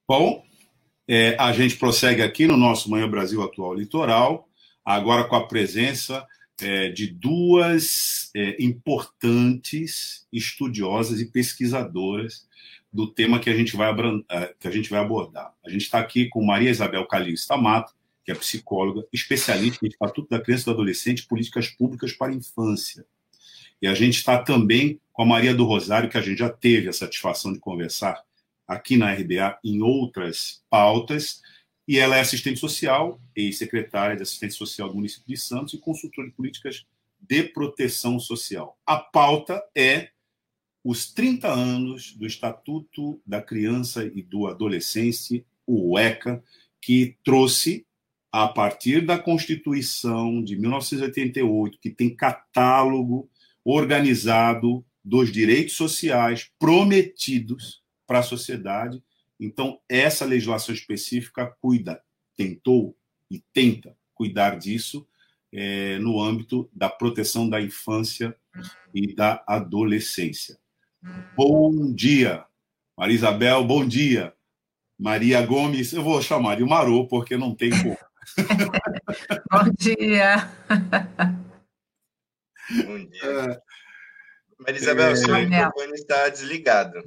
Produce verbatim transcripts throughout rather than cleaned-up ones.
Bom, é, a gente prossegue aqui no nosso Manhã Brasil Atual Litoral, agora com a presença é, de duas é, importantes estudiosas e pesquisadoras do tema que a gente vai, que a gente vai abordar. A gente está aqui com Maria Isabel Calil Stamato, que é psicóloga, especialista em Estatuto da Criança e do Adolescente e Políticas Públicas para a Infância. E a gente está também com a Maria do Rosário, que a gente já teve a satisfação de conversar aqui na R B A em outras pautas, e ela é assistente social e secretária de assistência social do município de Santos e consultora de políticas de proteção social. A pauta é os trinta anos do Estatuto da Criança e do Adolescente, o ECA, que trouxe, a partir da Constituição de mil novecentos e oitenta e oito, que tem catálogo organizado dos direitos sociais prometidos para a sociedade. Então, essa legislação específica cuida, tentou e tenta cuidar disso é, no âmbito da proteção da infância e da adolescência. Bom dia, Maria Isabel, bom dia. Maria Gomes, eu vou chamar de Marô, porque não tem como. Bom dia. Bom dia. É, Maria Isabel, é, seu microfone está desligado.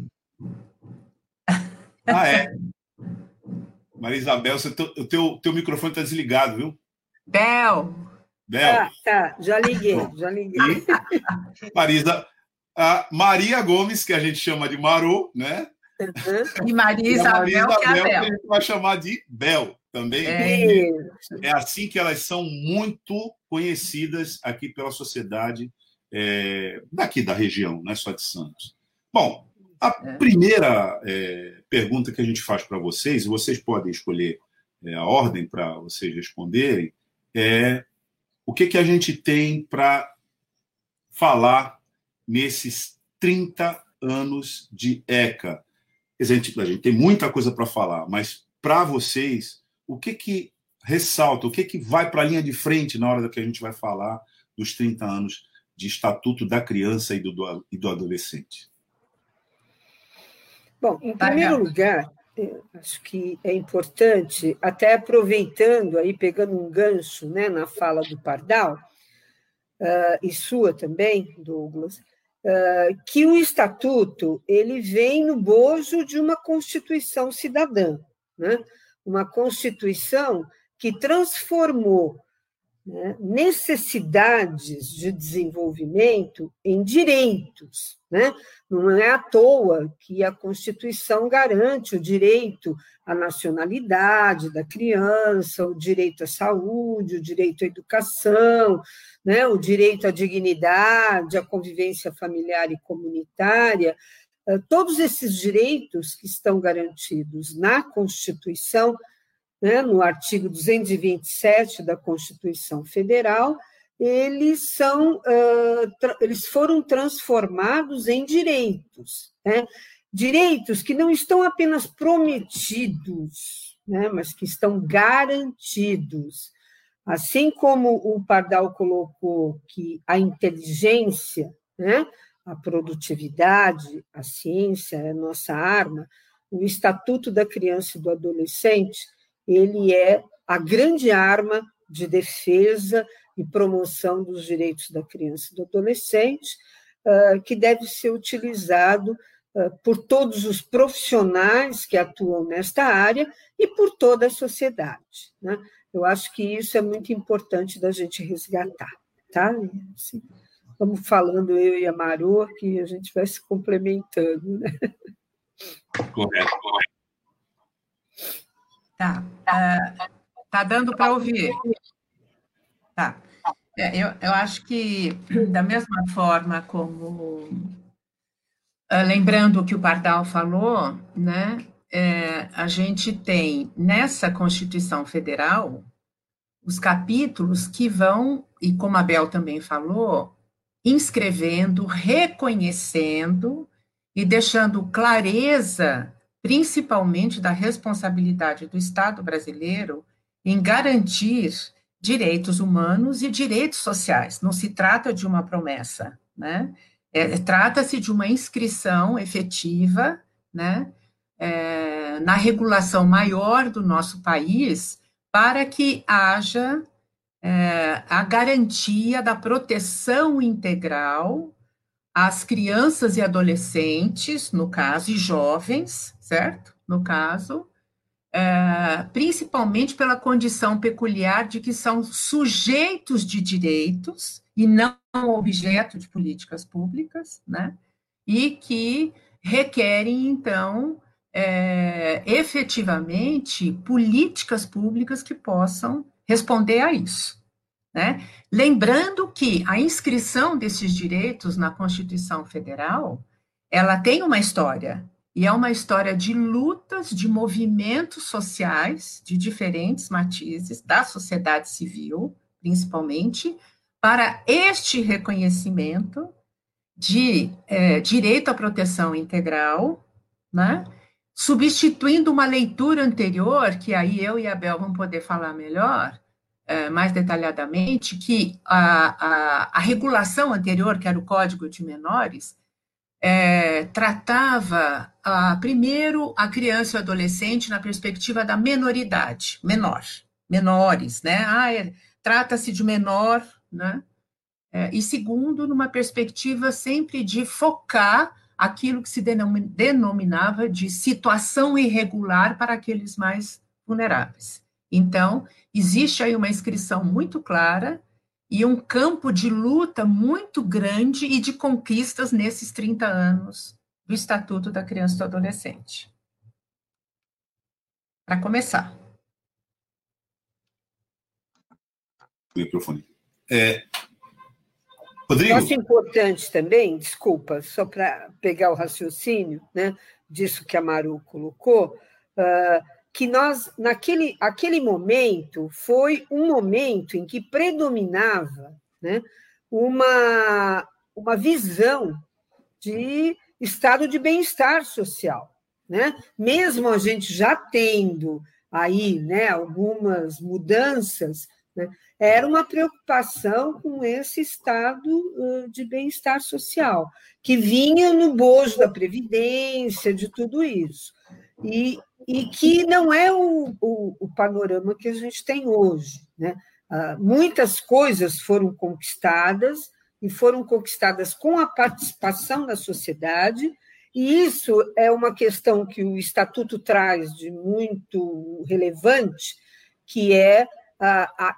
Ah, é? Maria Isabel, você, o teu, teu microfone está desligado, viu? Bel. Bel. Tá, tá, já liguei, já liguei. E Marisa, a Maria Gomes, que a gente chama de Marô, né? Uhum. E Maria Isabel, Maria Isabel, que é a Bel. Que a gente vai chamar de Bel também. É. é assim que elas são muito conhecidas aqui pela sociedade é, daqui da região, não é só de Santos. Bom, a primeira é, pergunta que a gente faz para vocês, e vocês podem escolher é, a ordem para vocês responderem, é o que, que a gente tem para falar nesses trinta anos de ECA. A gente, a gente tem muita coisa para falar, mas para vocês, o que, que ressalta, o que, que vai para a linha de frente na hora que a gente vai falar dos trinta anos de Estatuto da Criança e do, e do Adolescente? Bom, em primeiro lugar, acho que é importante, até aproveitando, aí pegando um gancho, né, na fala do Pardal, uh, e sua também, Douglas, uh, que o Estatuto ele vem no bojo de uma Constituição cidadã, né? Uma Constituição que transformou, né, necessidades de desenvolvimento em direitos, né? Não é à toa que a Constituição garante o direito à nacionalidade da criança, o direito à saúde, o direito à educação, né, o direito à dignidade, à convivência familiar e comunitária. Todos esses direitos que estão garantidos na Constituição, né, no artigo duzentos e vinte e sete da Constituição Federal, eles, são, uh, tra- eles foram transformados em direitos, né? Direitos que não estão apenas prometidos, né, mas que estão garantidos. Assim como o Pardal colocou que a inteligência, né, a produtividade, a ciência é a nossa arma, o Estatuto da Criança e do Adolescente ele é a grande arma de defesa e promoção dos direitos da criança e do adolescente, que deve ser utilizado por todos os profissionais que atuam nesta área e por toda a sociedade, né? Eu acho que isso é muito importante da gente resgatar, tá? Assim, vamos falando eu e a Marô, que a gente vai se complementando, né? Correto, correto. Tá, uh, tá dando para ouvir? Tá. É, eu, eu acho que, da mesma forma como, uh, lembrando o que o Pardal falou, né, é, a gente tem nessa Constituição Federal os capítulos que vão, e como a Bel também falou, inscrevendo, reconhecendo e deixando clareza principalmente da responsabilidade do Estado brasileiro em garantir direitos humanos e direitos sociais. Não se trata de uma promessa, né? É, trata-se de uma inscrição efetiva, né, é, na regulação maior do nosso país, para que haja é, a garantia da proteção integral às crianças e adolescentes, no caso, e jovens, certo? No caso, é, principalmente pela condição peculiar de que são sujeitos de direitos e não objeto de políticas públicas, né? E que requerem, então, é, efetivamente, políticas públicas que possam responder a isso, né? Lembrando que a inscrição desses direitos na Constituição Federal, ela tem uma história, e é uma história de lutas, de movimentos sociais, de diferentes matizes, da sociedade civil, principalmente, para este reconhecimento de é, direito à proteção integral, né? Substituindo uma leitura anterior, que aí eu e a Bel vamos poder falar melhor, é, mais detalhadamente, que a, a, a regulação anterior, que era o Código de Menores, é, tratava, a, primeiro, a criança e o adolescente na perspectiva da menoridade, menor, menores, né? Ah, é, trata-se de menor, né? É, e segundo, numa perspectiva sempre de focar aquilo que se denominava de situação irregular para aqueles mais vulneráveis. Então, existe aí uma inscrição muito clara e um campo de luta muito grande e de conquistas nesses trinta anos do Estatuto da Criança e do Adolescente. Para começar. Microfone. É... Rodrigo? Eu acho importante também, desculpa, só para pegar o raciocínio, né, disso que a Maru colocou, uh, que nós, naquele aquele momento, foi um momento em que predominava, né, uma, uma visão de estado de bem-estar social, né? Mesmo a gente já tendo aí, né, algumas mudanças, né, era uma preocupação com esse estado de bem-estar social, que vinha no bojo da Previdência, de tudo isso, e, e que não é o, o, o panorama que a gente tem hoje, né? Muitas coisas foram conquistadas, e foram conquistadas com a participação da sociedade, e isso é uma questão que o Estatuto traz de muito relevante, que é a, a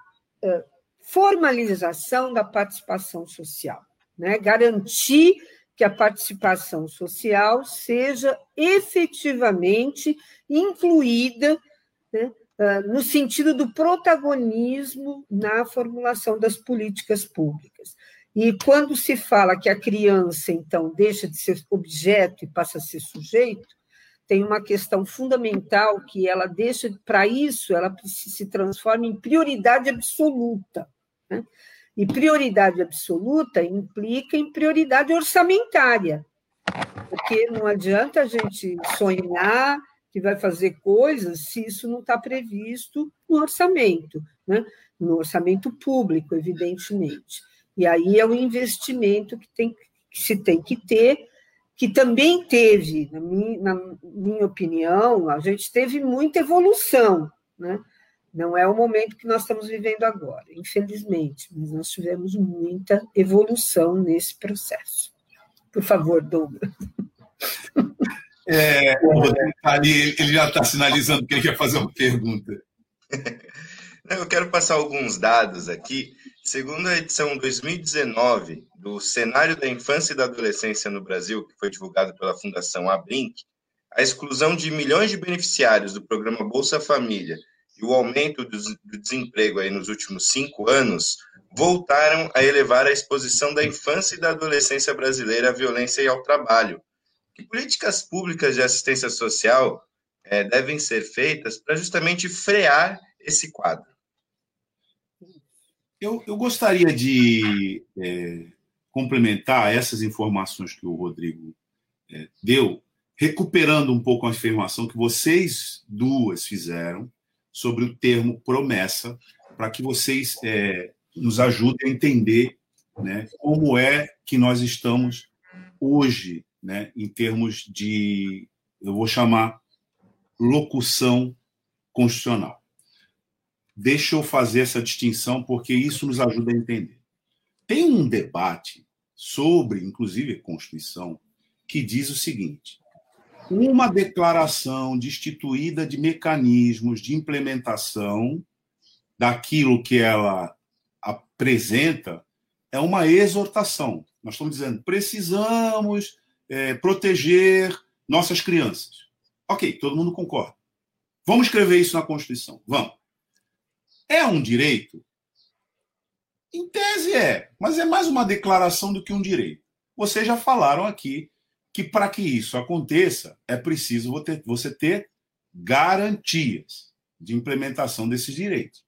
formalização da participação social, né? Garantir que a participação social seja efetivamente incluída, né, no sentido do protagonismo na formulação das políticas públicas. E quando se fala que a criança, então, deixa de ser objeto e passa a ser sujeito, tem uma questão fundamental que ela deixa, para isso, ela se transforma em prioridade absoluta, né? E prioridade absoluta implica em prioridade orçamentária, porque não adianta a gente sonhar que vai fazer coisas se isso não está previsto no orçamento, né? No orçamento público, evidentemente. E aí é um investimento que, tem, que se tem que ter, que também teve, na minha, na minha opinião, a gente teve muita evolução, né? Não é o momento que nós estamos vivendo agora, infelizmente, mas nós tivemos muita evolução nesse processo. Por favor, Douglas. É, o Rodrigo tá ali, ele já está sinalizando que ele quer fazer uma pergunta. Eu quero passar alguns dados aqui. Segundo a edição dois mil e dezenove do Cenário da Infância e da Adolescência no Brasil, que foi divulgado pela Fundação Abrinq, a exclusão de milhões de beneficiários do programa Bolsa Família e o aumento do desemprego aí nos últimos cinco anos voltaram a elevar a exposição da infância e da adolescência brasileira à violência e ao trabalho. Que políticas públicas de assistência social é, devem ser feitas para justamente frear esse quadro? Eu, eu gostaria de é, complementar essas informações que o Rodrigo é, deu, recuperando um pouco a afirmação que vocês duas fizeram sobre o termo promessa, para que vocês é, nos ajudem a entender, né, como é que nós estamos hoje, né, em termos de, eu vou chamar, locução constitucional. Deixa eu fazer essa distinção, porque isso nos ajuda a entender. Tem um debate sobre, inclusive, a Constituição, que diz o seguinte: uma declaração destituída de mecanismos de implementação daquilo que ela apresenta é uma exortação. Nós estamos dizendo, precisamos é, proteger nossas crianças. Ok, todo mundo concorda. Vamos escrever isso na Constituição. Vamos. É um direito? Em tese é, mas é mais uma declaração do que um direito. Vocês já falaram aqui que para que isso aconteça é preciso você ter garantias de implementação desses direitos.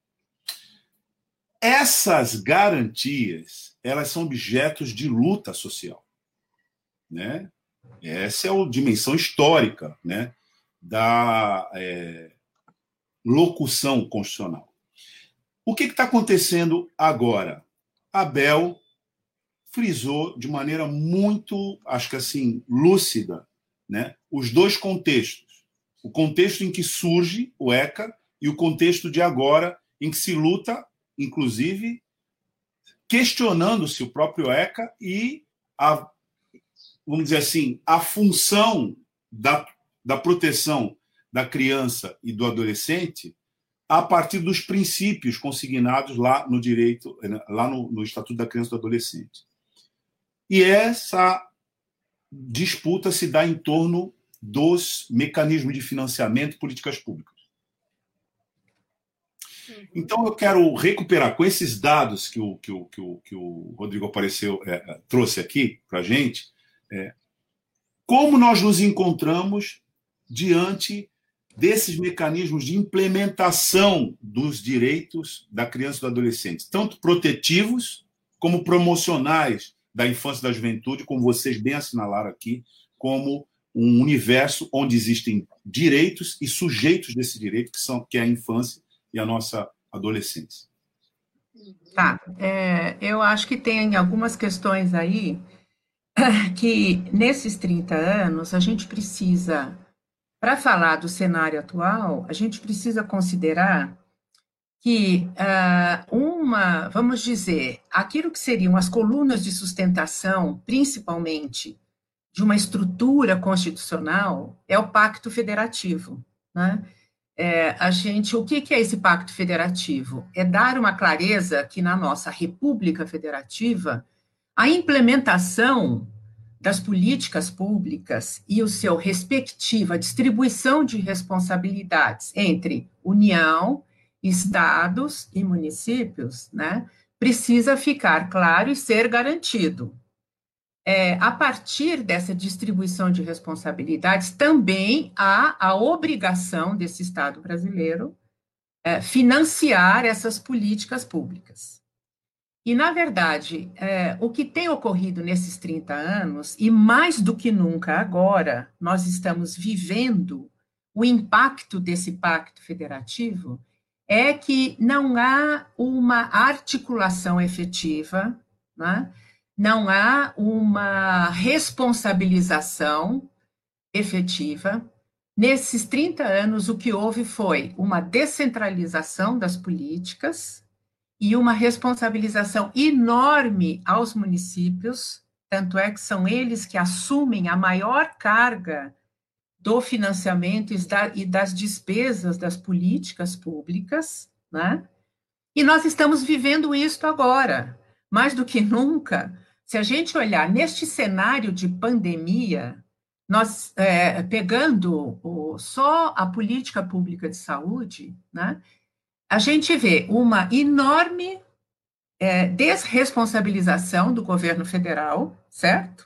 Essas garantias, elas são objetos de luta social, né? Essa é a dimensão histórica, né, da é, locução constitucional. O que está acontecendo agora? Abel frisou de maneira muito, acho que assim, lúcida, né, os dois contextos. O contexto em que surge o ECA e o contexto de agora, em que se luta, inclusive, questionando-se o próprio ECA e, a, vamos dizer assim, a função da, da proteção da criança e do adolescente a partir dos princípios consignados lá no direito, lá no, no Estatuto da Criança e do Adolescente. E essa disputa se dá em torno dos mecanismos de financiamento e políticas públicas. Então, eu quero recuperar com esses dados que o, que o, que o, que o Rodrigo apareceu, é, trouxe aqui para a gente, é, como nós nos encontramos diante desses mecanismos de implementação dos direitos da criança e do adolescente, tanto protetivos como promocionais da infância e da juventude, como vocês bem assinalaram aqui, como um universo onde existem direitos e sujeitos desse direito, que, são, que é a infância e a nossa adolescência. Tá, é, eu acho que tem algumas questões aí que, nesses trinta anos, a gente precisa, para falar do cenário atual, a gente precisa considerar que uh, uma, vamos dizer, aquilo que seriam as colunas de sustentação, principalmente, de uma estrutura constitucional, é o Pacto Federativo, né? É, a gente, o que, que é esse Pacto Federativo? É dar uma clareza que, na nossa República Federativa, a implementação das políticas públicas e o seu respectiva distribuição de responsabilidades entre União, estados e municípios, né, precisa ficar claro e ser garantido. É, a partir dessa distribuição de responsabilidades, também há a obrigação desse Estado brasileiro é, financiar essas políticas públicas. E, na verdade, é, o que tem ocorrido nesses trinta anos, e mais do que nunca agora, nós estamos vivendo o impacto desse pacto federativo, é que não há uma articulação efetiva, né? Não há uma responsabilização efetiva. Nesses trinta anos, o que houve foi uma descentralização das políticas e uma responsabilização enorme aos municípios, tanto é que são eles que assumem a maior carga do financiamento e das despesas das políticas públicas, né? E nós estamos vivendo isso agora, mais do que nunca. Se a gente olhar neste cenário de pandemia, nós, é, pegando o, só a política pública de saúde, né, a gente vê uma enorme é, desresponsabilização do governo federal, certo?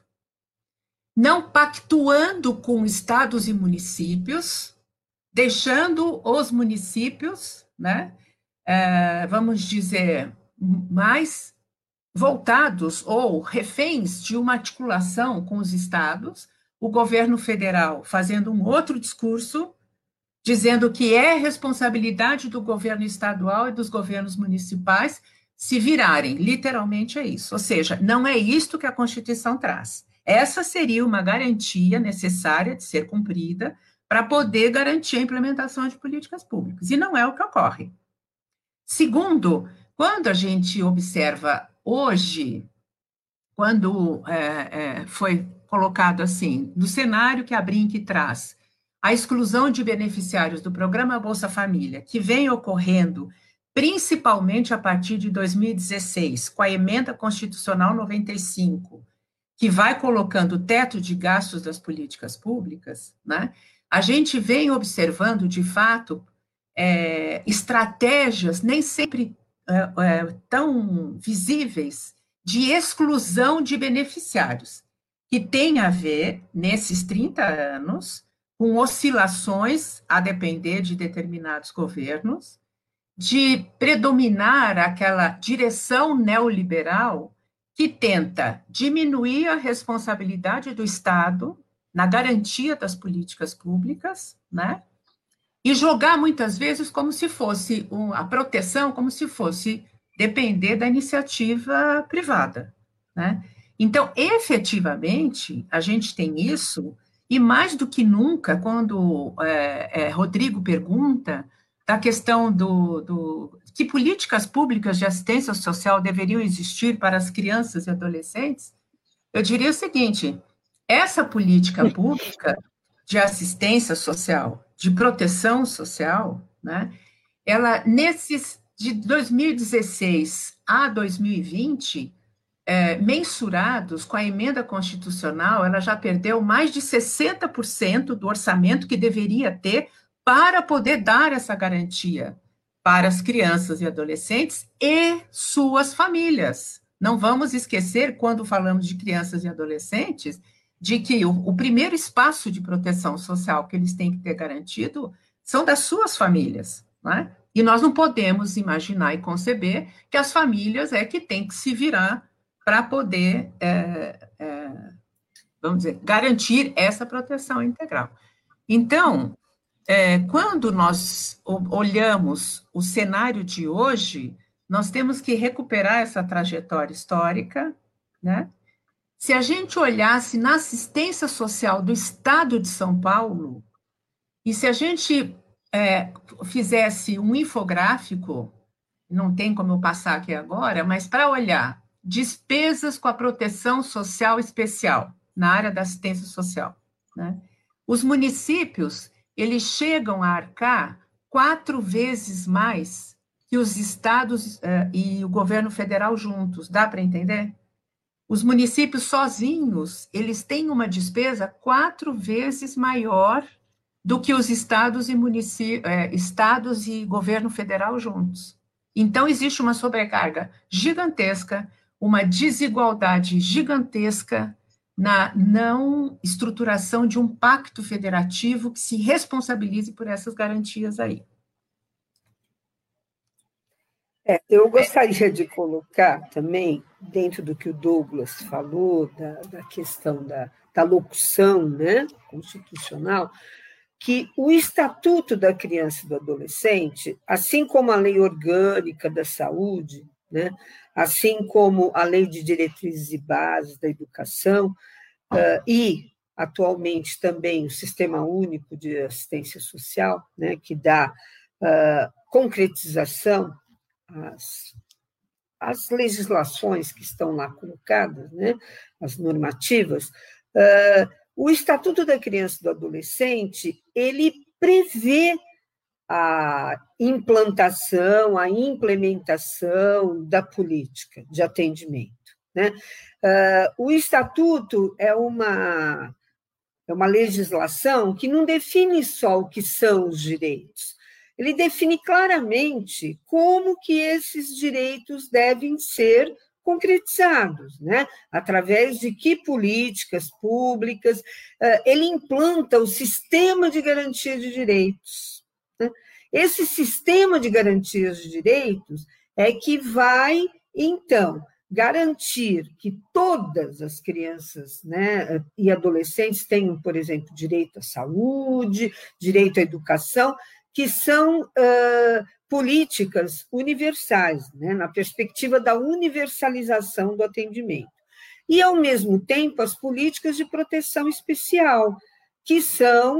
Não pactuando com estados e municípios, deixando os municípios, né, é, vamos dizer, mais voltados ou reféns de uma articulação com os estados, o governo federal fazendo um outro discurso, dizendo que é responsabilidade do governo estadual e dos governos municipais se virarem, literalmente é isso. Ou seja, não é isto que a Constituição traz. Essa seria uma garantia necessária de ser cumprida para poder garantir a implementação de políticas públicas, e não é o que ocorre. Segundo, quando a gente observa hoje, quando é, é, foi colocado assim, no cenário que a Brinc traz, a exclusão de beneficiários do programa Bolsa Família, que vem ocorrendo principalmente a partir de dois mil e dezesseis, com a emenda constitucional noventa e cinco, que vai colocando o teto de gastos das políticas públicas, né? A gente vem observando, de fato, é, estratégias nem sempre é, é, tão visíveis de exclusão de beneficiários, que tem a ver, nesses trinta anos, com oscilações, a depender de determinados governos, de predominar aquela direção neoliberal que tenta diminuir a responsabilidade do Estado na garantia das políticas públicas, né? E jogar muitas vezes como se fosse um, a proteção, como se fosse depender da iniciativa privada, né? Então, efetivamente, a gente tem isso, e mais do que nunca, quando é, é, Rodrigo pergunta da questão do, do que políticas públicas de assistência social deveriam existir para as crianças e adolescentes, eu diria o seguinte: essa política pública de assistência social, de proteção social, né, ela, nesses, de dois mil e dezesseis a dois mil e vinte, é, mensurados com a emenda constitucional, ela já perdeu mais de sessenta por cento do orçamento que deveria ter para poder dar essa garantia para as crianças e adolescentes e suas famílias. Não vamos esquecer, quando falamos de crianças e adolescentes, de que o, o primeiro espaço de proteção social que eles têm que ter garantido são das suas famílias, né? E nós não podemos imaginar e conceber que as famílias é que têm que se virar para poder, é, é, vamos dizer, garantir essa proteção integral. Então, é, quando nós olhamos o cenário de hoje, nós temos que recuperar essa trajetória histórica, né? Se a gente olhasse na assistência social do Estado de São Paulo, e se a gente é, fizesse um infográfico, não tem como eu passar aqui agora, mas para olhar despesas com a proteção social especial, na área da assistência social, né? Os municípios, eles chegam a arcar quatro vezes mais que os estados uh, e o governo federal juntos. Dá para entender? Os municípios sozinhos, eles têm uma despesa quatro vezes maior do que os estados e, munici- eh, estados e governo federal juntos. Então, existe uma sobrecarga gigantesca, uma desigualdade gigantesca na não estruturação de um pacto federativo que se responsabilize por essas garantias aí. É, eu gostaria de colocar também, dentro do que o Douglas falou, da, da questão da, da locução, né, constitucional, que o Estatuto da Criança e do Adolescente, assim como a Lei Orgânica da Saúde, né, assim como a Lei de Diretrizes e Bases da Educação, uh, e, atualmente, também o Sistema Único de Assistência Social, né, que dá uh, concretização às, às legislações que estão lá colocadas, né, as normativas, uh, o Estatuto da Criança e do Adolescente, ele prevê a implantação, a implementação da política de atendimento, né? Uh, o Estatuto é uma, é uma legislação que não define só o que são os direitos, ele define claramente como que esses direitos devem ser concretizados, né? Através de que políticas públicas, uh, ele implanta o sistema de garantia de direitos. Esse sistema de garantias de direitos é que vai, então, garantir que todas as crianças, né, e adolescentes tenham, por exemplo, direito à saúde, direito à educação, que são uh, políticas universais, né, na perspectiva da universalização do atendimento. E, ao mesmo tempo, as políticas de proteção especial, que são,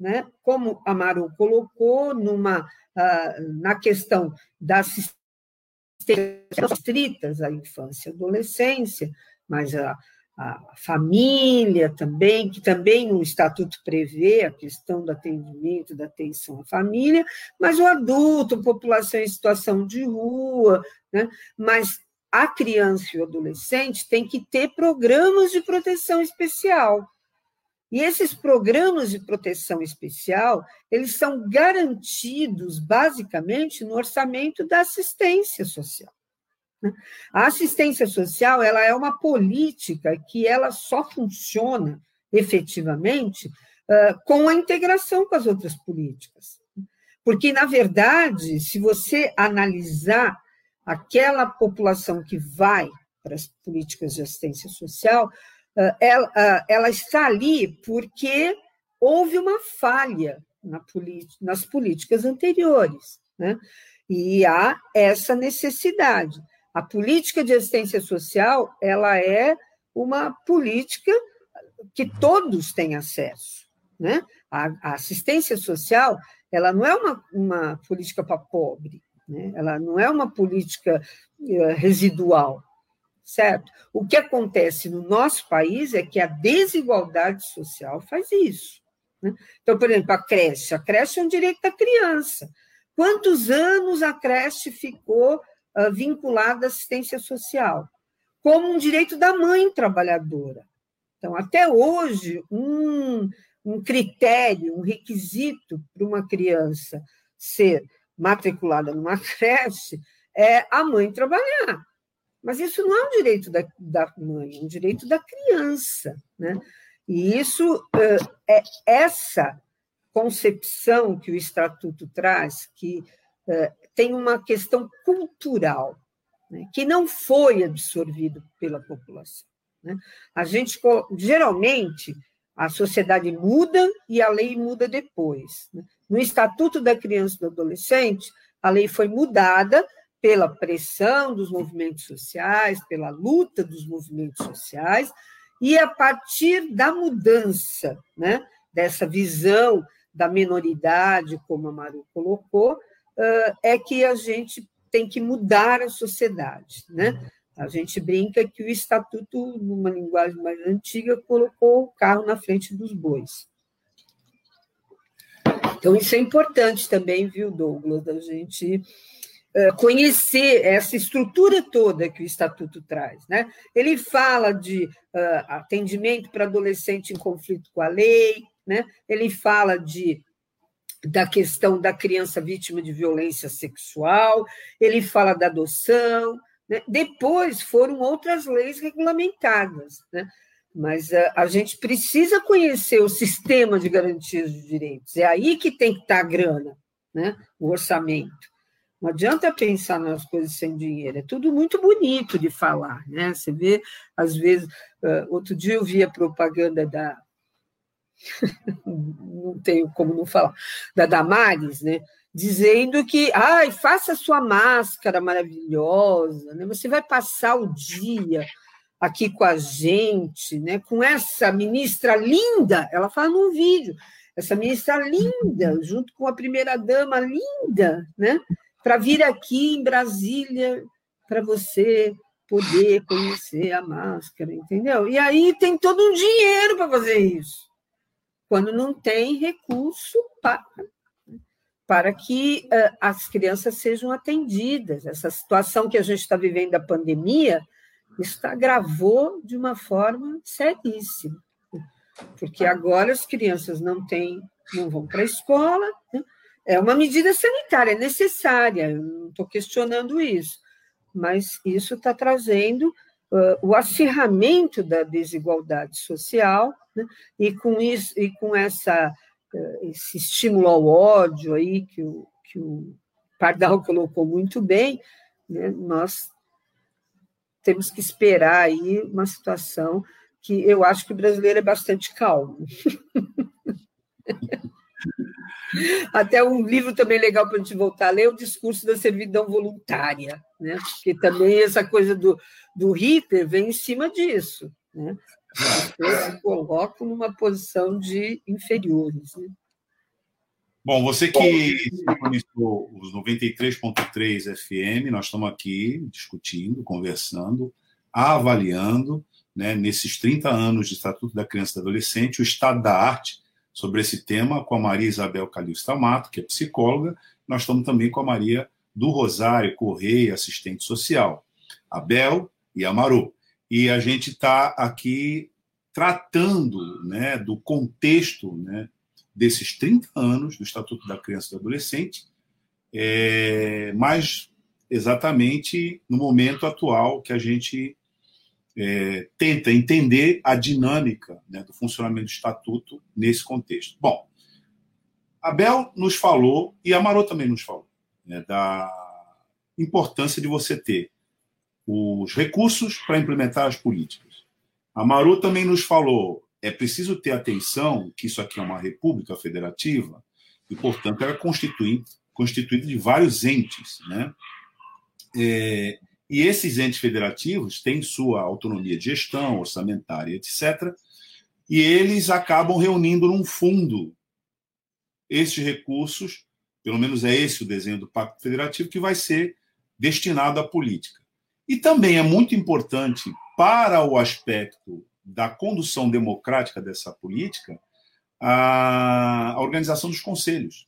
né, como a Maru colocou, numa, uh, na questão das assistências restritas à infância e adolescência, mas a, a família também, que também o Estatuto prevê a questão do atendimento, da atenção à família, mas o adulto, a população em situação de rua, né, mas a criança e o adolescente tem que ter programas de proteção especial. E esses programas de proteção especial, eles são garantidos, basicamente, no orçamento da assistência social. A assistência social, ela é uma política que ela só funciona, efetivamente, com a integração com as outras políticas. Porque, na verdade, se você analisar aquela população que vai para as políticas de assistência social, ela, ela está ali porque houve uma falha na nas políticas anteriores, né? E há essa necessidade. A política de assistência social, ela é uma política que todos têm acesso, né? A, a assistência social, ela não é uma, uma política para pobre, né? Ela não é uma política uh, residual, certo? O que acontece no nosso país é que a desigualdade social faz isso, né? Então, por exemplo, a creche. A creche é um direito da criança. Quantos anos a creche ficou uh, vinculada à assistência social? Como um direito da mãe trabalhadora. Então, até hoje, um, um critério, um requisito para uma criança ser matriculada numa creche é a mãe trabalhar. Mas isso não é um direito da, da mãe, é um direito da criança, né? E isso é essa concepção que o Estatuto traz, que tem uma questão cultural, né, que não foi absorvido pela população, né? A gente, geralmente, a sociedade muda e a lei muda depois, né? No Estatuto da Criança e do Adolescente, a lei foi mudada pela pressão dos movimentos sociais, pela luta dos movimentos sociais, e a partir da mudança, né, dessa visão da minoridade, como a Maru colocou, é que a gente tem que mudar a sociedade, né? A gente brinca que o Estatuto, numa linguagem mais antiga, colocou o carro na frente dos bois. Então, isso é importante também, viu, Douglas, da gente conhecer essa estrutura toda que o Estatuto traz, né? Ele fala de uh, atendimento para adolescente em conflito com a lei, né? Ele fala de, da questão da criança vítima de violência sexual, ele fala da adoção, né? Depois foram outras leis regulamentadas, né? Mas uh, a gente precisa conhecer o sistema de garantias de direitos, é aí que tem que estar a grana, né? O orçamento. Não adianta pensar nas coisas sem dinheiro, é tudo muito bonito de falar, né? Você vê, às vezes, outro dia eu vi a propaganda da, não tenho como não falar, da Damares, né? Dizendo que, ai, faça sua máscara maravilhosa, né? Você vai passar o dia aqui com a gente, né? Com essa ministra linda, ela fala num vídeo, essa ministra linda, junto com a primeira-dama linda, né? Para vir aqui em Brasília, para você poder conhecer a máscara, entendeu? E aí tem todo um dinheiro para fazer isso, quando não tem recurso para, para que uh, as crianças sejam atendidas. Essa situação que a gente está vivendo da pandemia, isso agravou de uma forma seríssima, porque agora as crianças não têm, não vão para a escola, né? É uma medida sanitária, é necessária, eu não estou questionando isso, mas isso está trazendo uh, o acirramento da desigualdade social, né? E com isso, e com essa, uh, esse estímulo ao ódio aí que o, que o Pardal colocou muito bem, né? Nós temos que esperar aí uma situação que eu acho que o brasileiro é bastante calmo. Até um livro também legal para a gente voltar a ler, O Discurso da Servidão Voluntária, né? Porque também essa coisa do, do Hitler vem em cima disso, né? As pessoas se colocam numa posição de inferiores, né? Bom, você que sintonizou os noventa e três ponto três F M, nós estamos aqui discutindo, conversando, avaliando, né, nesses trinta anos de Estatuto da Criança e do Adolescente, o estado da arte sobre esse tema, com a Maria Isabel Calixto Amato, que é psicóloga. Nós estamos também com a Maria do Rosário Correia, assistente social, a Bel e a Maru. E a gente está aqui tratando, né, do contexto, né, desses trinta anos do Estatuto da Criança e do Adolescente, é, mas exatamente no momento atual que a gente é, tenta entender a dinâmica, né, do funcionamento do Estatuto nesse contexto. Bom, a Bel nos falou, e a Marô também nos falou, né, da importância de você ter os recursos para implementar as políticas. A Marô também nos falou, é preciso ter atenção que isso aqui é uma república federativa e, portanto, ela é constituída, constituída de vários entes, né? É, e esses entes federativos têm sua autonomia de gestão, orçamentária, etcétera, e eles acabam reunindo num fundo esses recursos, pelo menos é esse o desenho do Pacto Federativo, que vai ser destinado à política. E também é muito importante para o aspecto da condução democrática dessa política a organização dos conselhos.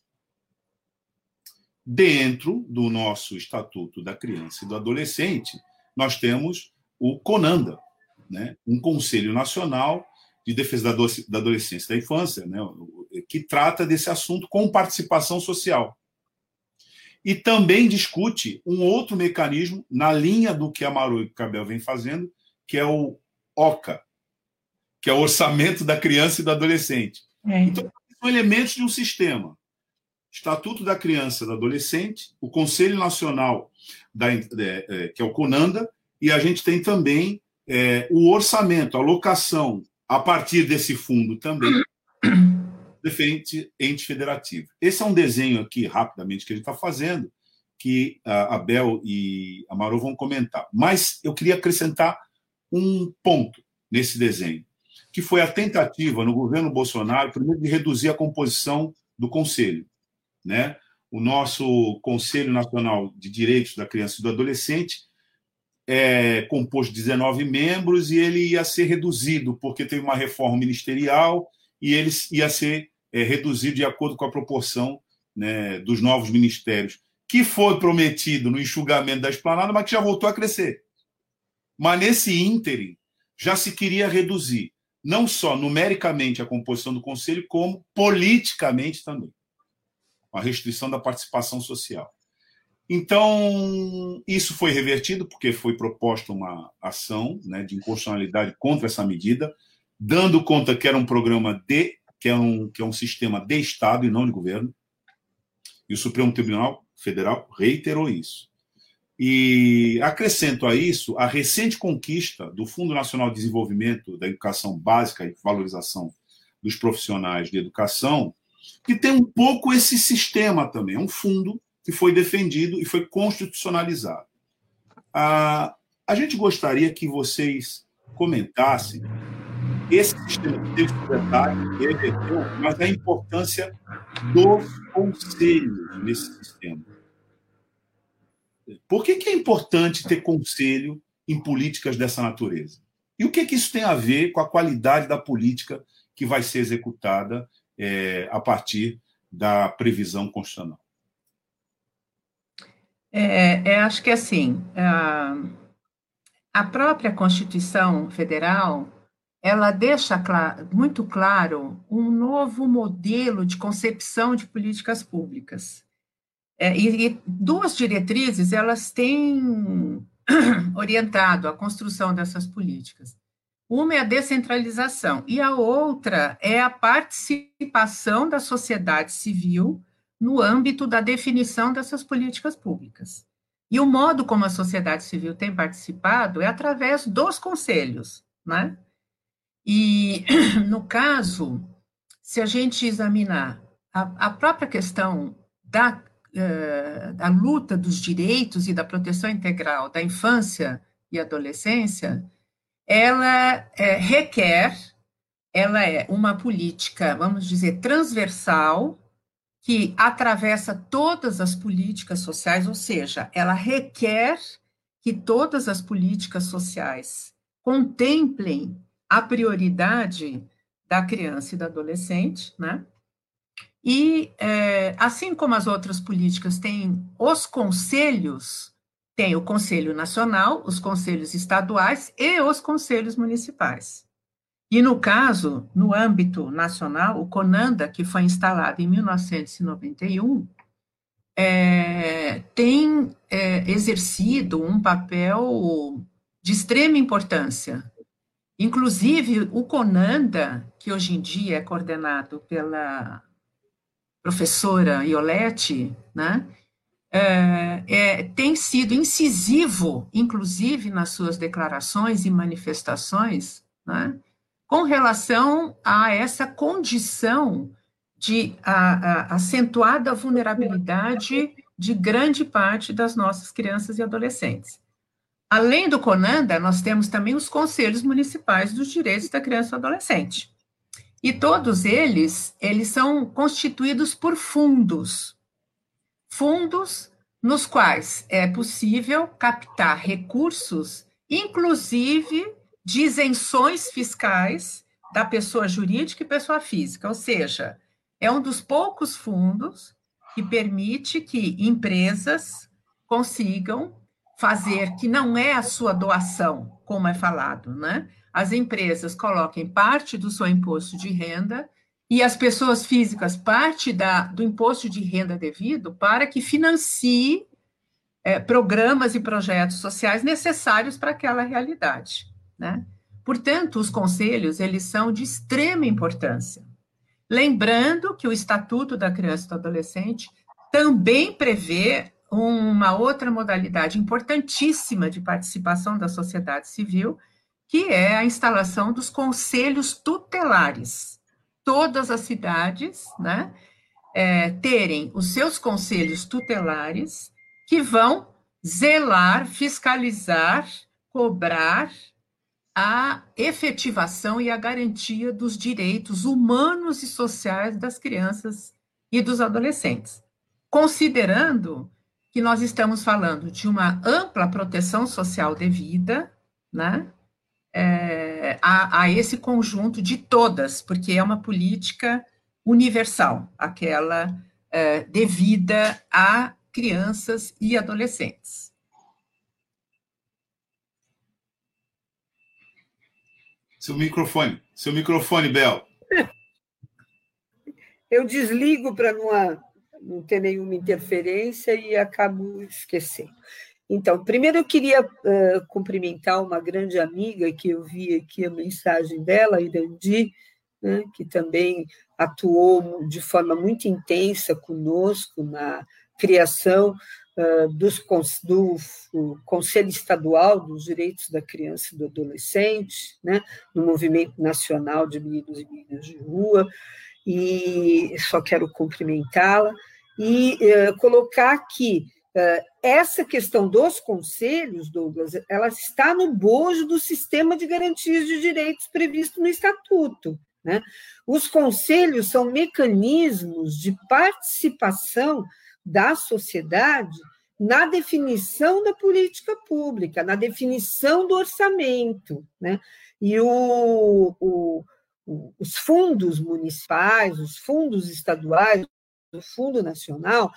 Dentro do nosso Estatuto da Criança e do Adolescente, nós temos o CONANDA, né? Um Conselho Nacional de Defesa da Adolescência e da Infância, né? Que trata desse assunto com participação social. E também discute um outro mecanismo na linha do que a Maru e o Cabel vem fazendo, que é o OCA, que é o Orçamento da Criança e do Adolescente. É. Então, são elementos de um sistema. Estatuto da Criança e do Adolescente, o Conselho Nacional, da, é, é, que é o CONANDA, e a gente tem também é, o orçamento, a alocação, a partir desse fundo também, diferente ente federativo. Esse é um desenho aqui, rapidamente, que a gente está fazendo, que a Bel e a Maru vão comentar. Mas eu queria acrescentar um ponto nesse desenho, que foi a tentativa no governo Bolsonaro, primeiro, de reduzir a composição do Conselho, né? O nosso Conselho Nacional de Direitos da Criança e do Adolescente é composto de dezenove membros e ele ia ser reduzido, porque teve uma reforma ministerial e ele ia ser é, reduzido de acordo com a proporção, né, dos novos ministérios, que foi prometido no enxugamento da esplanada, mas que já voltou a crescer. Mas nesse ínterim já se queria reduzir, não só numericamente a composição do Conselho, como politicamente também. A restrição da participação social. Então, isso foi revertido, porque foi proposta uma ação, né, de inconstitucionalidade contra essa medida, dando conta que era um programa de, que é um, que é um sistema de Estado e não de governo, e o Supremo Tribunal Federal reiterou isso. E acrescento a isso a recente conquista do Fundo Nacional de Desenvolvimento da Educação Básica e Valorização dos Profissionais de Educação, que tem um pouco esse sistema também, é um fundo que foi defendido e foi constitucionalizado. Ah, a gente gostaria que vocês comentassem esse sistema que teve secretário, mas a importância dos conselhos nesse sistema. Por que, que é importante ter conselho em políticas dessa natureza? E o que, que isso tem a ver com a qualidade da política que vai ser executada É, a partir da previsão constitucional? É, é, acho que assim, a, a própria Constituição Federal, ela deixa clar, muito claro um novo modelo de concepção de políticas públicas. É, e, e duas diretrizes, elas têm orientado a construção dessas políticas. Uma é a descentralização e a outra é a participação da sociedade civil no âmbito da definição dessas políticas públicas. E o modo como a sociedade civil tem participado é através dos conselhos, né? E, no caso, se a gente examinar a, a própria questão da, uh, da luta dos direitos e da proteção integral da infância e adolescência, ela é, requer, ela é uma política, vamos dizer, transversal, que atravessa todas as políticas sociais, ou seja, ela requer que todas as políticas sociais contemplem a prioridade da criança e do adolescente, né? E, é, assim como as outras políticas têm os conselhos, tem o Conselho Nacional, os conselhos estaduais e os conselhos municipais. E, no caso, no âmbito nacional, o CONANDA, que foi instalado em mil novecentos e noventa e um, é, tem é, exercido um papel de extrema importância. Inclusive, o CONANDA, que hoje em dia é coordenado pela professora Iolete, né, é, é, tem sido incisivo, inclusive nas suas declarações e manifestações, né, com relação a essa condição de a, a, acentuada vulnerabilidade de grande parte das nossas crianças e adolescentes. Além do CONANDA, nós temos também os Conselhos Municipais dos Direitos da Criança e do Adolescente. E todos eles, eles são constituídos por fundos. Fundos nos quais é possível captar recursos, inclusive de isenções fiscais da pessoa jurídica e pessoa física, ou seja, é um dos poucos fundos que permite que empresas consigam fazer, que não é a sua doação, como é falado, né? As empresas coloquem parte do seu imposto de renda e as pessoas físicas parte da, do imposto de renda devido para que financie é, programas e projetos sociais necessários para aquela realidade, né? Portanto, os conselhos, eles são de extrema importância. Lembrando que o Estatuto da Criança e do Adolescente também prevê uma outra modalidade importantíssima de participação da sociedade civil, que é a instalação dos conselhos tutelares. Todas as cidades, né, é, terem os seus conselhos tutelares que vão zelar, fiscalizar, cobrar a efetivação e a garantia dos direitos humanos e sociais das crianças e dos adolescentes, considerando que nós estamos falando de uma ampla proteção social devida, né, é, a, a esse conjunto de todas, porque é uma política universal, aquela é, devida a crianças e adolescentes. Seu microfone, seu microfone, Bel. Eu desligo para não, não ter nenhuma interferência e acabo esquecendo. Então, primeiro eu queria uh, cumprimentar uma grande amiga que eu vi aqui a mensagem dela, a Irandi, né, que também atuou de forma muito intensa conosco na criação uh, dos, do Conselho Estadual dos Direitos da Criança e do Adolescente, né, no Movimento Nacional de Meninos e Meninas de Rua, e só quero cumprimentá-la e uh, colocar que uh, essa questão dos conselhos, Douglas, ela está no bojo do sistema de garantias de direitos previsto no Estatuto, né? Os conselhos são mecanismos de participação da sociedade na definição da política pública, na definição do orçamento, né? E o, o, os fundos municipais, os fundos estaduais, o Fundo Nacional,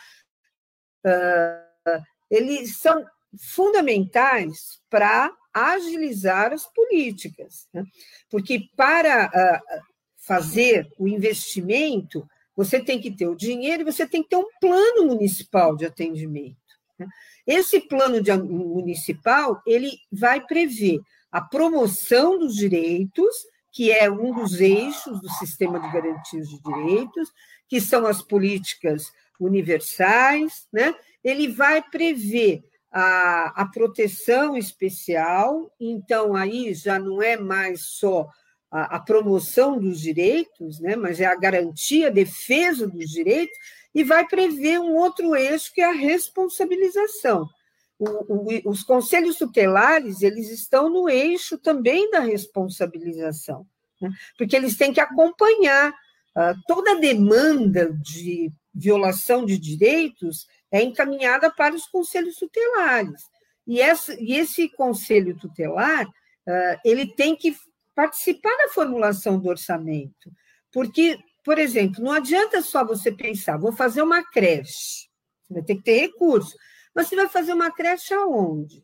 uh, eles são fundamentais para agilizar as políticas, né? Porque para uh, fazer o investimento, você tem que ter o dinheiro e você tem que ter um plano municipal de atendimento, né? Esse plano de, municipal, ele vai prever a promoção dos direitos, que é um dos eixos do sistema de garantias de direitos, que são as políticas universais, né? Ele vai prever a, a proteção especial, então aí já não é mais só a, a promoção dos direitos, né? Mas é a garantia, a defesa dos direitos, e vai prever um outro eixo que é a responsabilização. O, o, os conselhos tutelares, eles estão no eixo também da responsabilização, né? Porque eles têm que acompanhar uh, toda a demanda de violação de direitos é encaminhada para os conselhos tutelares. E, essa, e esse conselho tutelar, uh, ele tem que participar da formulação do orçamento, porque, por exemplo, não adianta só você pensar, vou fazer uma creche, você vai ter que ter recurso, mas você vai fazer uma creche aonde?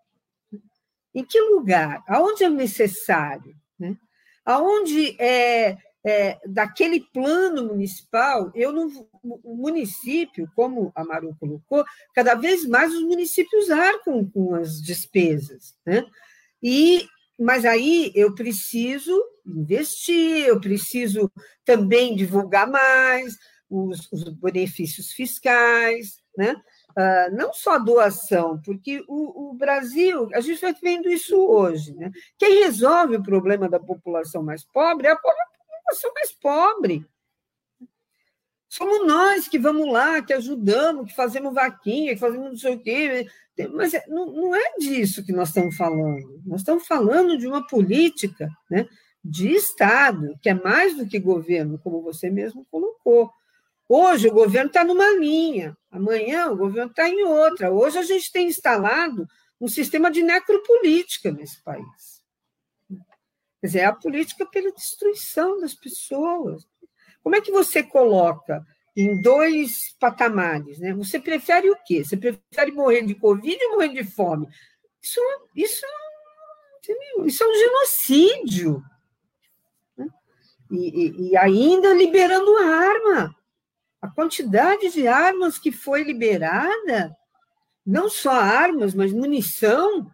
Em que lugar? Aonde é necessário? Né? Aonde é, é daquele plano municipal, eu não, o município, como a Maru colocou, cada vez mais os municípios arcam com as despesas, né? E mas aí eu preciso investir, eu preciso também divulgar mais os, os benefícios fiscais, né? Uh, não só doação, porque o, o Brasil, a gente vai vendo isso hoje, né? Quem resolve o problema da população mais pobre é a população mais pobre. Somos nós que vamos lá, que ajudamos, que fazemos vaquinha, que fazemos não sei o quê. Mas não, não é disso que nós estamos falando. Nós estamos falando de uma política, né, de Estado, que é mais do que governo, como você mesmo colocou. Hoje o governo está numa linha, amanhã o governo está em outra. Hoje a gente tem instalado um sistema de necropolítica nesse país. Quer dizer, é a política pela destruição das pessoas. Como é que você coloca em dois patamares, né? Você prefere o quê? Você prefere morrer de Covid ou morrer de fome? Isso, isso, isso é um genocídio. Né? E, e, e ainda liberando arma. A quantidade de armas que foi liberada, não só armas, mas munição,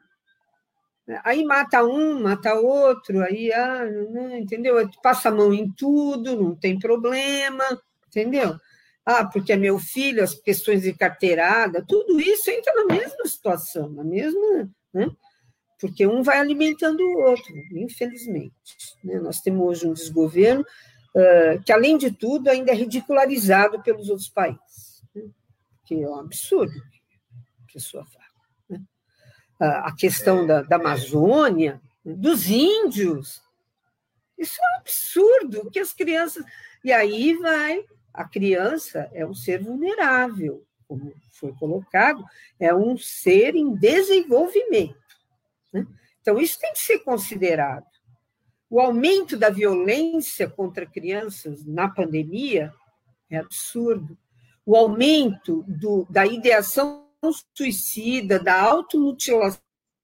aí mata um, mata outro, aí, ah, não, entendeu? Passa a mão em tudo, não tem problema, entendeu? Ah, porque é meu filho, as questões de carteirada, tudo isso entra na mesma situação, na mesma, né? Porque um vai alimentando o outro, infelizmente. Né? Nós temos hoje um desgoverno uh, que, além de tudo, ainda é ridicularizado pelos outros países, né? Que é um absurdo a pessoa fala. Né? Uh, a questão da, da Amazônia, dos índios, isso é um absurdo, que as crianças... E aí vai... A criança é um ser vulnerável, como foi colocado, é um ser em desenvolvimento. Né? Então, isso tem que ser considerado. O aumento da violência contra crianças na pandemia é absurdo. O aumento do, da ideação suicida, da automutilação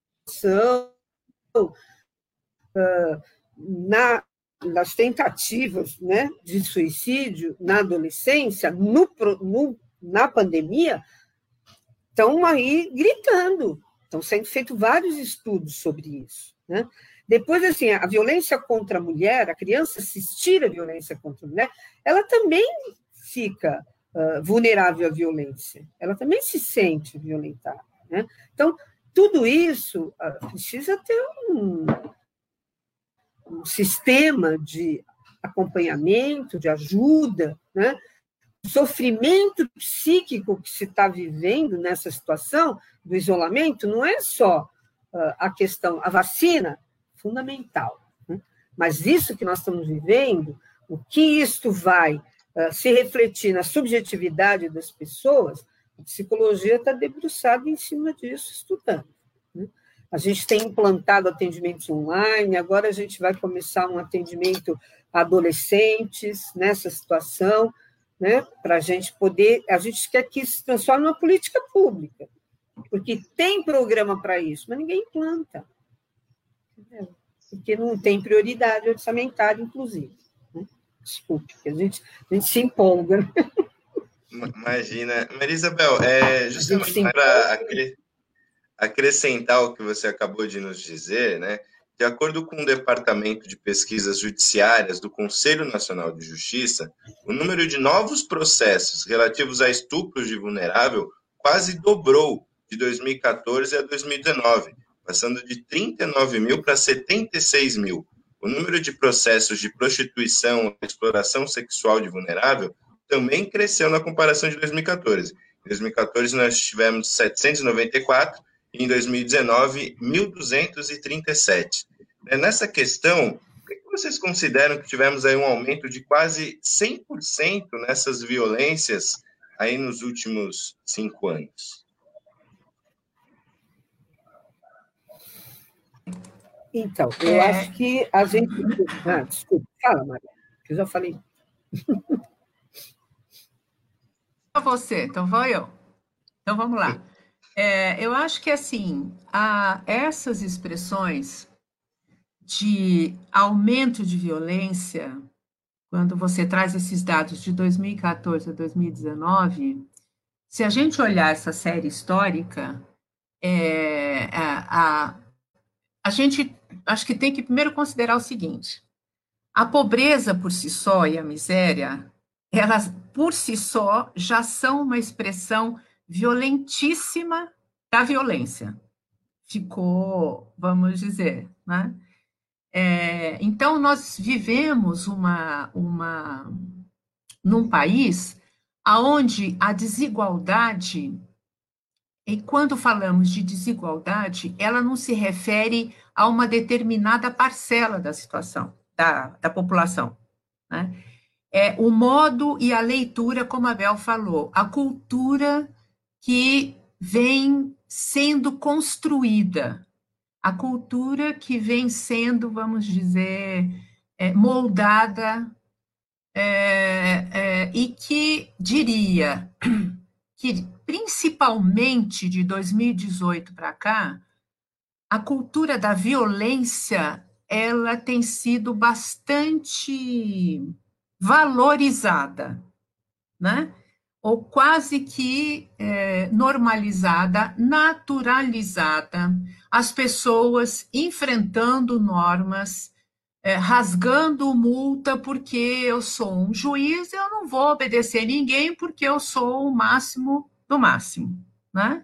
uh, na... nas tentativas, né, de suicídio na adolescência, no, no, na pandemia, estão aí gritando. Estão sendo feitos vários estudos sobre isso. Né? Depois, assim, a violência contra a mulher, a criança assistir a violência contra a mulher, ela também fica uh, vulnerável à violência. Ela também se sente violentada. Né? Então, tudo isso uh, precisa ter um... um sistema de acompanhamento, de ajuda, né? O sofrimento psíquico que se está vivendo nessa situação do isolamento não é só uh, a questão, a vacina, fundamental, né? Mas isso que nós estamos vivendo, o que isto vai uh, se refletir na subjetividade das pessoas, a psicologia está debruçada em cima disso, estudando, né? A gente tem implantado atendimentos online, agora a gente vai começar um atendimento a adolescentes nessa situação, né, para a gente poder... A gente quer que isso se transforme numa política pública, porque tem programa para isso, mas ninguém implanta. Entendeu? Porque não tem prioridade orçamentária, inclusive. Né? Desculpe, porque a gente, a gente se empolga. Né? Imagina. Maria Isabel, é, justamente para acrescentar o que você acabou de nos dizer, né? De acordo com o Departamento de Pesquisas Judiciárias do Conselho Nacional de Justiça, o número de novos processos relativos a estupros de vulnerável quase dobrou de dois mil e quatorze a dois mil e dezenove, passando de trinta e nove mil para setenta e seis mil. O número de processos de prostituição e exploração sexual de vulnerável também cresceu na comparação de dois mil e quatorze. Em dois mil e quatorze, nós tivemos setecentos e noventa e quatro, e em dois mil e dezenove, mil duzentos e trinta e sete. Nessa questão, por que vocês consideram que tivemos aí um aumento de quase cem por cento nessas violências aí nos últimos cinco anos? Então, eu é... acho que a gente... Ah, desculpa, fala, Maria, que eu já falei. Você, então vou eu. Então, vamos lá. É, eu acho que, assim, há essas expressões de aumento de violência, quando você traz esses dados de dois mil e quatorze a dois mil e dezenove, se a gente olhar essa série histórica, é, a, a, a gente acho que tem que primeiro considerar o seguinte: a pobreza por si só e a miséria, elas por si só já são uma expressão violentíssima da violência. Ficou, vamos dizer, né? É, então, nós vivemos uma, uma, num país onde a desigualdade, e quando falamos de desigualdade, ela não se refere a uma determinada parcela da situação, da, da população, né? É o modo e a leitura, como a Bel falou, a cultura que vem sendo construída, a cultura que vem sendo, vamos dizer, é, moldada, é, é, e que diria que, principalmente de dois mil e dezoito para cá, a cultura da violência ela tem sido bastante valorizada, né? Ou quase que é, normalizada, naturalizada, as pessoas enfrentando normas, é, rasgando multa porque eu sou um juiz, eu não vou obedecer ninguém porque eu sou o máximo do máximo, né?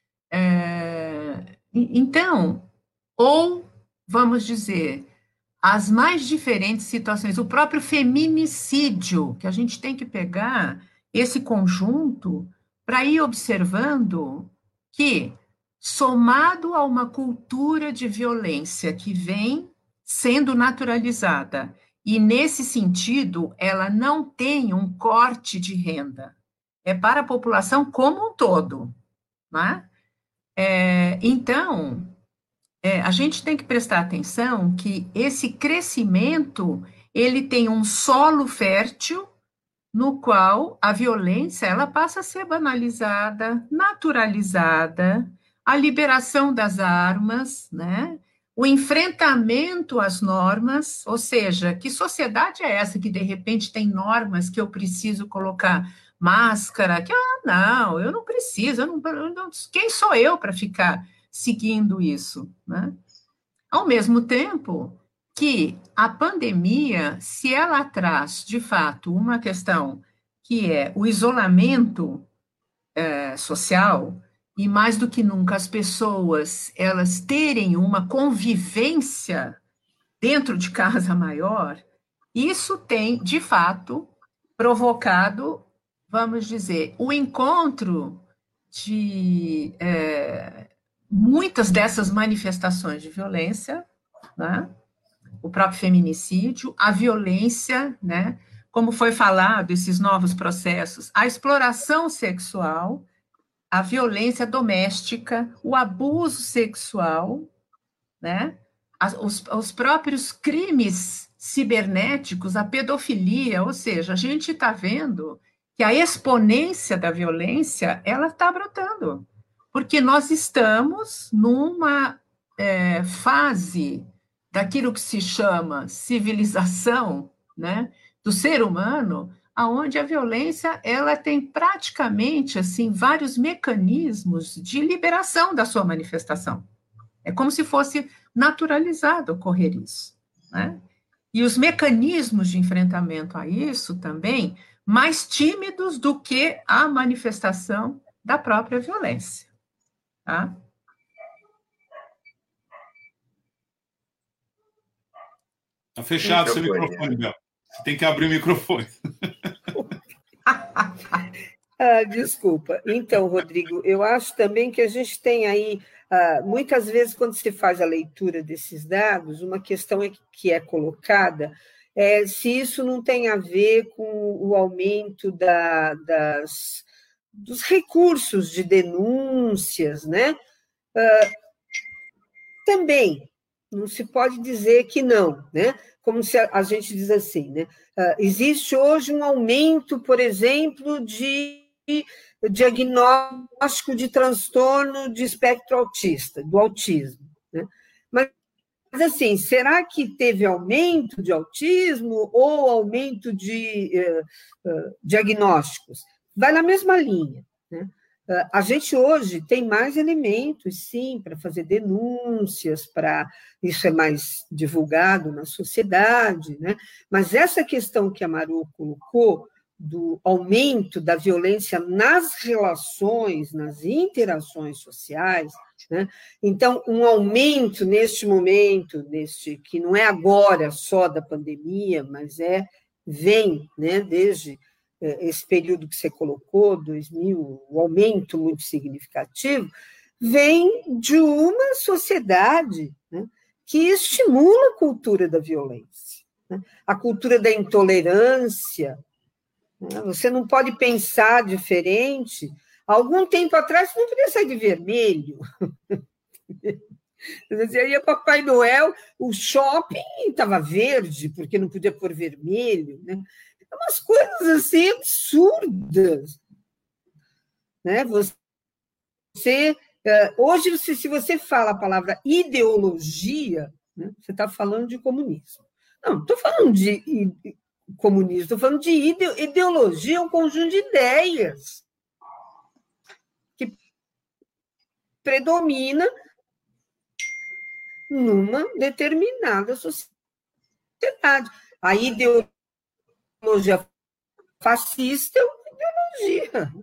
É, então, ou, vamos dizer, as mais diferentes situações, o próprio feminicídio, que a gente tem que pegar esse conjunto para ir observando que, somado a uma cultura de violência que vem sendo naturalizada, e nesse sentido ela não tem um corte de renda, é para a população como um todo, né? É, então, é, a gente tem que prestar atenção que esse crescimento ele tem um solo fértil no qual a violência ela passa a ser banalizada, naturalizada, a liberação das armas, né? O enfrentamento às normas, ou seja, que sociedade é essa que de repente tem normas que eu preciso colocar máscara, que ah, não, eu não preciso, eu não, eu não, quem sou eu para ficar seguindo isso, né? Ao mesmo tempo que a pandemia, se ela traz, de fato, uma questão que é o isolamento é, social, e mais do que nunca as pessoas elas terem uma convivência dentro de casa maior, isso tem, de fato, provocado, vamos dizer, o encontro de é, muitas dessas manifestações de violência, né? O próprio feminicídio, a violência, né? Como foi falado, esses novos processos, a exploração sexual, a violência doméstica, o abuso sexual, né? As, os, os próprios crimes cibernéticos, a pedofilia, ou seja, a gente está vendo que a exponência da violência ela está brotando, porque nós estamos numa é, fase daquilo que se chama civilização, né, do ser humano, aonde a violência ela tem praticamente assim vários mecanismos de liberação da sua manifestação. É como se fosse naturalizado ocorrer isso, né? E os mecanismos de enfrentamento a isso também mais tímidos do que a manifestação da própria violência, tá? Está fechado o seu microfone, Bel. Você tem que abrir o microfone. Ah, desculpa. Então, Rodrigo, eu acho também que a gente tem aí, ah, muitas vezes, quando se faz a leitura desses dados, uma questão é que é colocada é se isso não tem a ver com o aumento da, das, dos recursos de denúncias, né? Uh, também não se pode dizer que não, né? Como se a, a gente diz assim, né? Uh, existe hoje um aumento, por exemplo, de diagnóstico de transtorno de espectro autista, do autismo, né? Mas, assim, será que teve aumento de autismo ou aumento de uh, uh, diagnósticos? Vai na mesma linha, né? Uh, a gente hoje tem mais elementos, sim, para fazer denúncias, para isso é mais divulgado na sociedade, né? Mas essa questão que a Maru colocou, do aumento da violência nas relações, nas interações sociais, né? Então, um aumento neste momento, neste, que não é agora só da pandemia, mas é vem, né, desde esse período que você colocou, dois mil, o aumento muito significativo, vem de uma sociedade, né, que estimula a cultura da violência, né? A cultura da intolerância. Você não pode pensar diferente. Algum tempo atrás, você não podia sair de vermelho. Você ia Papai Noel, o shopping estava verde, porque não podia pôr vermelho, né? Umas coisas assim absurdas. Né? Você, hoje, se você fala a palavra ideologia, né, você está falando de comunismo. Não, não estou falando de comunismo, estou falando de ide ideologia, é um conjunto de ideias que predomina numa determinada sociedade. A ideologia fascista é uma ideologia,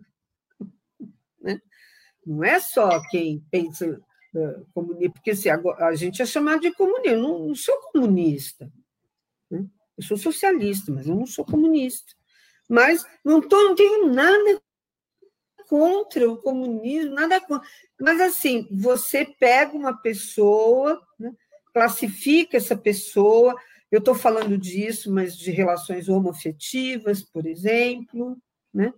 né? Não é só quem pensa uh, comunista, porque assim, a gente é chamado de comunista. Eu não, não sou comunista, né? Eu sou socialista, mas eu não sou comunista. Mas não, tô, não tenho nada contra o comunismo, nada contra. Mas, assim, você pega uma pessoa, né, classifica essa pessoa, eu estou falando disso, mas de relações homoafetivas, por exemplo, né?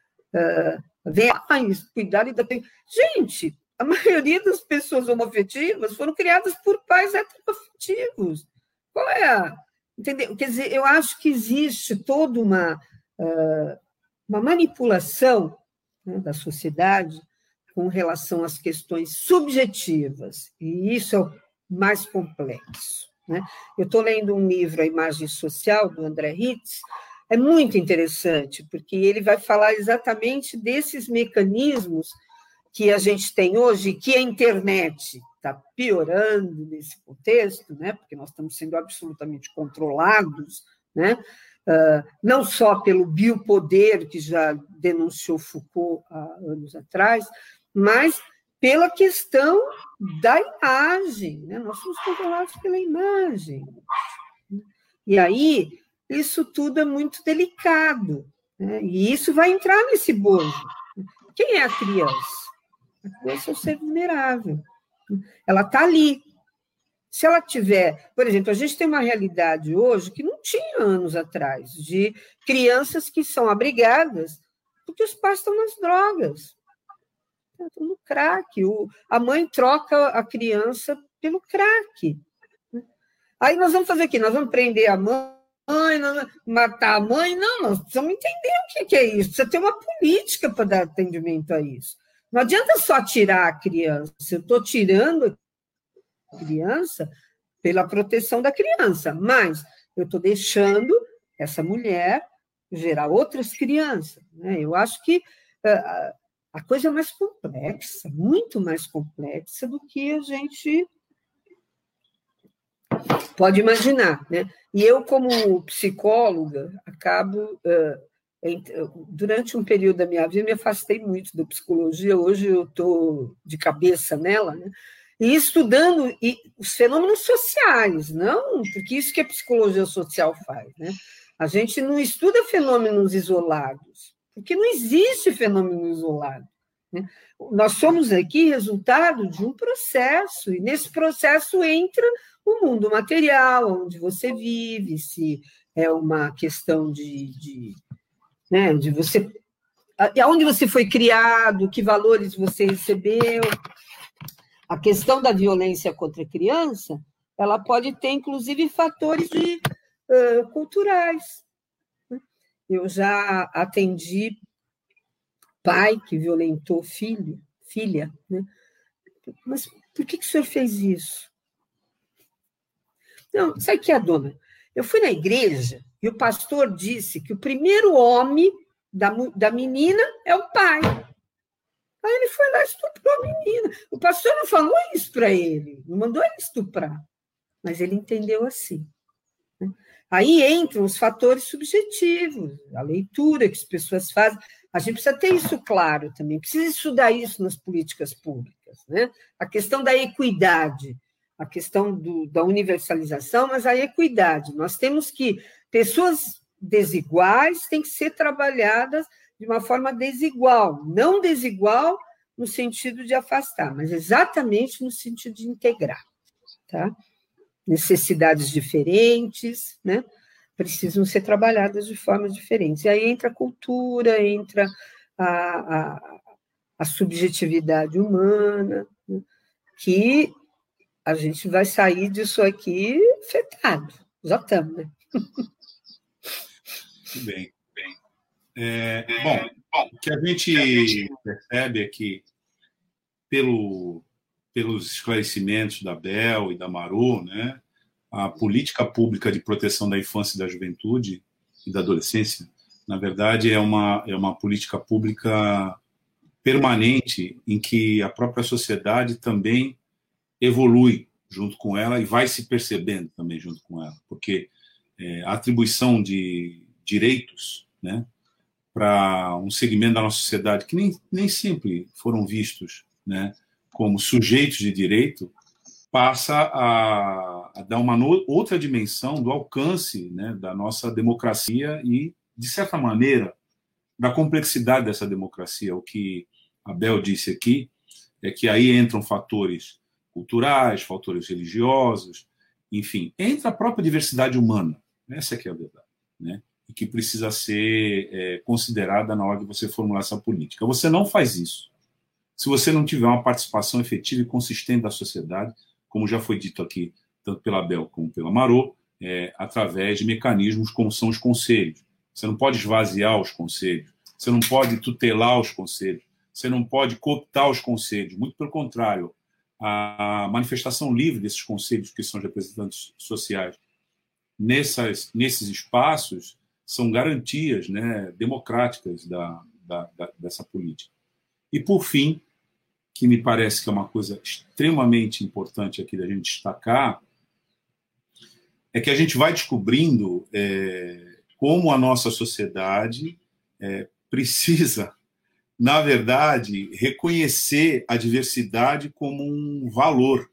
Uh, vem, ah, cuidado da... Gente, a maioria das pessoas homoafetivas foram criadas por pais heteroafetivos. Qual é a... Entendeu? Quer dizer, eu acho que existe toda uma, uh, uma manipulação, né, da sociedade com relação às questões subjetivas, e isso é o mais complexo, né? Eu estou lendo um livro, A Imagem Social, do André Hitz, é muito interessante, porque ele vai falar exatamente desses mecanismos que a gente tem hoje, que a internet está piorando nesse contexto, né? Porque nós estamos sendo absolutamente controlados, né? Uh, não só pelo biopoder, que já denunciou Foucault há anos atrás, mas pela questão da imagem, né? Nós somos controlados pela imagem. E aí, isso tudo é muito delicado, né? E isso vai entrar nesse bojo. Quem é a criança? A criança é um ser vulnerável. Ela está ali. Se ela tiver... Por exemplo, a gente tem uma realidade hoje que não tinha anos atrás, de crianças que são abrigadas porque os pais estão nas drogas, estão no crack. O, a mãe troca a criança pelo crack. Aí nós vamos fazer o quê? Nós vamos prender a mãe, nós vamos matar a mãe? Não, nós precisamos entender o que é isso. Precisa ter uma política para dar atendimento a isso. Não adianta só tirar a criança. Eu estou tirando a criança pela proteção da criança, mas eu estou deixando essa mulher gerar outras crianças, né? Eu acho que uh, a coisa é mais complexa, muito mais complexa do que a gente pode imaginar, né? E eu, como psicóloga, acabo... Uh, durante um período da minha vida, me afastei muito da psicologia, hoje eu estou de cabeça nela, né? E estudando e os fenômenos sociais, não, porque isso que a psicologia social faz, né? A gente não estuda fenômenos isolados, porque não existe fenômeno isolado, né? Nós somos aqui resultado de um processo, e nesse processo entra o mundo material, onde você vive, se é uma questão de... de né, de você Onde você foi criado, que valores você recebeu. A questão da violência contra a criança, ela pode ter, inclusive, fatores de, uh, culturais. Eu já atendi pai que violentou filho, filha, né? Mas por que, que o senhor fez isso? Não, sabe o que é, dona? Eu fui na igreja e o pastor disse que o primeiro homem da, da menina é o pai. Aí ele foi lá e estuprou a menina. O pastor não falou isso para ele, não mandou ele estuprar, mas ele entendeu assim. Aí entram os fatores subjetivos, a leitura que as pessoas fazem. A gente precisa ter isso claro também, precisa estudar isso nas políticas públicas, né? A questão da equidade, a questão do, da universalização, mas a equidade. Nós temos que, pessoas desiguais têm que ser trabalhadas de uma forma desigual, não desigual no sentido de afastar, mas exatamente no sentido de integrar, tá? Necessidades diferentes, né? Precisam ser trabalhadas de formas diferentes. E aí entra a cultura, entra a, a, a subjetividade humana, né? Que a gente vai sair disso aqui afetado. Já estamos, né? Muito bem, bem. É, bom, o que a gente percebe é que, pelo, pelos esclarecimentos da Bel e da Marô, né, a política pública de proteção da infância e da juventude e da adolescência, na verdade, é uma, é uma política pública permanente em que a própria sociedade também evolui junto com ela e vai se percebendo também junto com ela, porque é, a atribuição de direitos, né, para um segmento da nossa sociedade que nem, nem sempre foram vistos, né, como sujeitos de direito, passa a, a dar uma no, outra dimensão do alcance, né, da nossa democracia e, de certa maneira, da complexidade dessa democracia. O que a Bel disse aqui é que aí entram fatores culturais, fatores religiosos, enfim, entra a própria diversidade humana. Essa é que é a verdade, né? E que precisa ser é, considerada na hora de você formular essa política. Você não faz isso se você não tiver uma participação efetiva e consistente da sociedade, como já foi dito aqui, tanto pela Bel como pela Marô, é, através de mecanismos como são os conselhos. Você não pode esvaziar os conselhos, você não pode tutelar os conselhos, você não pode cooptar os conselhos, muito pelo contrário, a manifestação livre desses conselhos, que são os representantes sociais, nessas, nesses espaços, são garantias, né, democráticas da, da, da, dessa política. E, por fim, que me parece que é uma coisa extremamente importante aqui da gente destacar, é que a gente vai descobrindo é, como a nossa sociedade é, precisa, na verdade, reconhecer a diversidade como um valor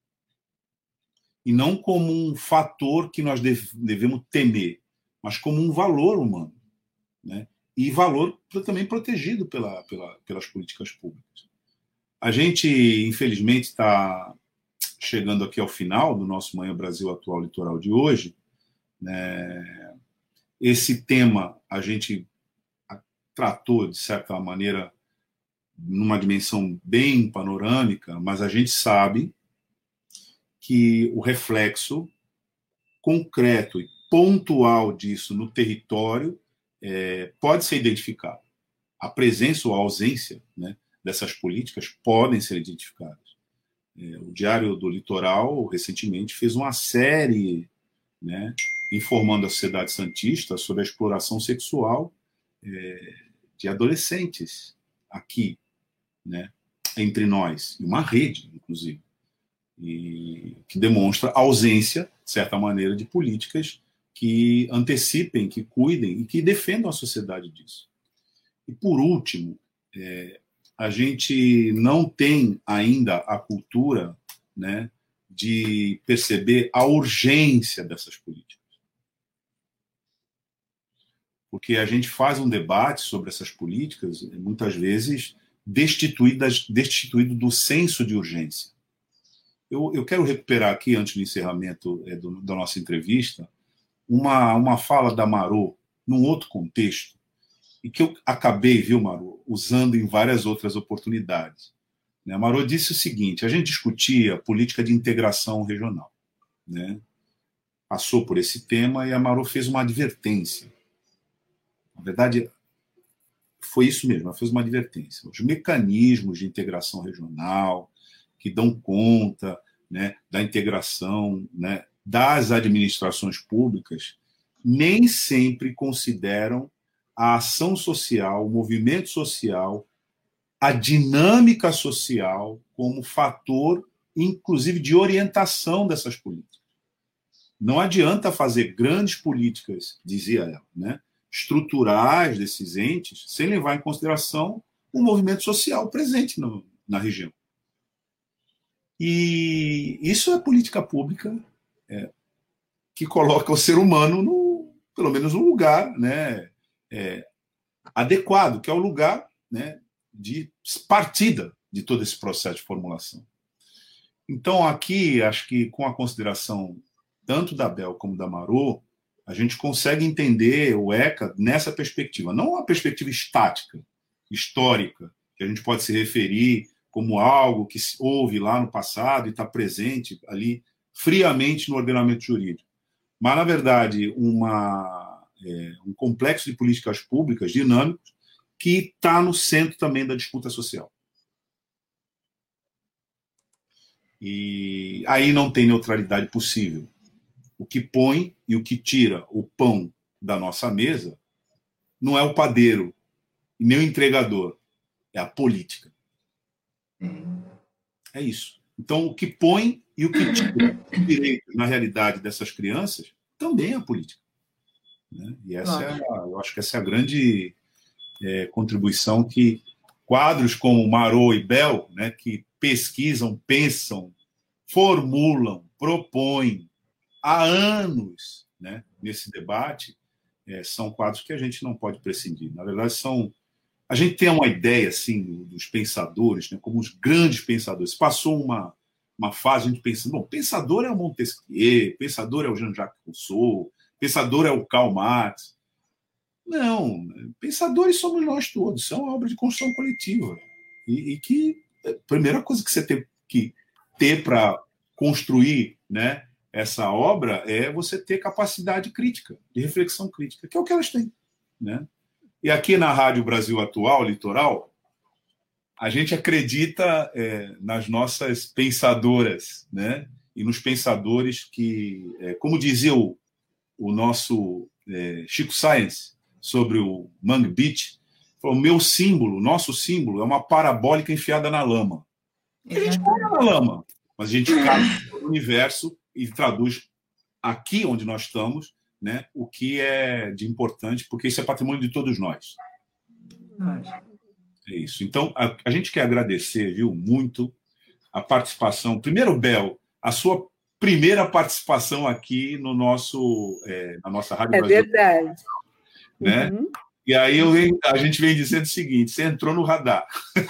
e não como um fator que nós devemos temer, mas como um valor humano, né? E valor também protegido pela, pela, pelas políticas públicas. A gente, infelizmente, está chegando aqui ao final do nosso Manhã Brasil Atual Litoral de hoje, né? Esse tema a gente tratou, de certa maneira, numa dimensão bem panorâmica, mas a gente sabe que o reflexo concreto e pontual disso no território é, pode ser identificado. A presença ou a ausência, né, dessas políticas podem ser identificadas. É, o Diário do Litoral, recentemente, fez uma série, né, informando a sociedade santista sobre a exploração sexual é, de adolescentes aqui, né, entre nós, uma rede, inclusive, e que demonstra a ausência, de certa maneira, de políticas que antecipem, que cuidem e que defendam a sociedade disso. E, por último, é, a gente não tem ainda a cultura, né, de perceber a urgência dessas políticas. Porque a gente faz um debate sobre essas políticas, muitas vezes, destituídas, destituído do senso de urgência. Eu, eu quero recuperar aqui, antes do encerramento é, do, da nossa entrevista, uma, uma fala da Marô, num outro contexto, e que eu acabei, viu, Marô, usando em várias outras oportunidades. Né? Marô disse o seguinte: a gente discutia política de integração regional. Né? Passou por esse tema e a Marô fez uma advertência. Na verdade, foi isso mesmo, ela fez uma advertência. Os mecanismos de integração regional que dão conta, né, da integração, né, das administrações públicas nem sempre consideram a ação social, o movimento social, a dinâmica social como fator, inclusive, de orientação dessas políticas. Não adianta fazer grandes políticas, dizia ela, né, estruturais desses entes, sem levar em consideração o movimento social presente no, na região. E isso é política pública é, que coloca o ser humano, no, pelo menos, no lugar, né, é, adequado, que é o lugar, né, de partida de todo esse processo de formulação. Então, aqui, acho que com a consideração tanto da Bel como da Marô, a gente consegue entender o ECA nessa perspectiva, não uma perspectiva estática, histórica, que a gente pode se referir como algo que houve lá no passado e está presente ali friamente no ordenamento jurídico, mas, na verdade, uma, é, um complexo de políticas públicas dinâmicos que está no centro também da disputa social. E aí não tem neutralidade possível. O que põe e o que tira o pão da nossa mesa não é o padeiro e nem o entregador, é a política. É isso. Então, o que põe e o que tira os direitos, na realidade, dessas crianças também é a política. Né? E essa é a, eu acho que essa é a grande é, contribuição que quadros como Marô e Bel, né, que pesquisam, pensam, formulam, propõem há anos, né, nesse debate, é, são quadros que a gente não pode prescindir. Na verdade, são... A gente tem uma ideia assim, dos pensadores, né, como os grandes pensadores. Passou uma, uma fase a gente pensando, bom, pensador é o Montesquieu, pensador é o Jean-Jacques Rousseau, pensador é o Karl Marx. Não, pensadores somos nós todos, isso é uma obra de construção coletiva. E, e que a primeira coisa que você tem que ter para construir, né, essa obra é você ter capacidade crítica, de reflexão crítica, que é o que elas têm. Né? E aqui na Rádio Brasil Atual, Litoral, a gente acredita é, nas nossas pensadoras, né? E nos pensadores que, é, como dizia o, o nosso é, Chico Science sobre o Mangue Beach, o meu símbolo, nosso símbolo, é uma parabólica enfiada na lama. A gente cai na lama, mas a gente cai no universo e traduz aqui onde nós estamos, né, o que é de importante, porque isso é patrimônio de todos nós. É isso. Então, a, a gente quer agradecer, viu, muito a participação. Primeiro, Bel, a sua primeira participação aqui no nosso, é, na nossa Rádio é Brasil. É verdade. Né? Uhum. E aí eu venho, a gente vem dizendo o seguinte: você entrou no radar.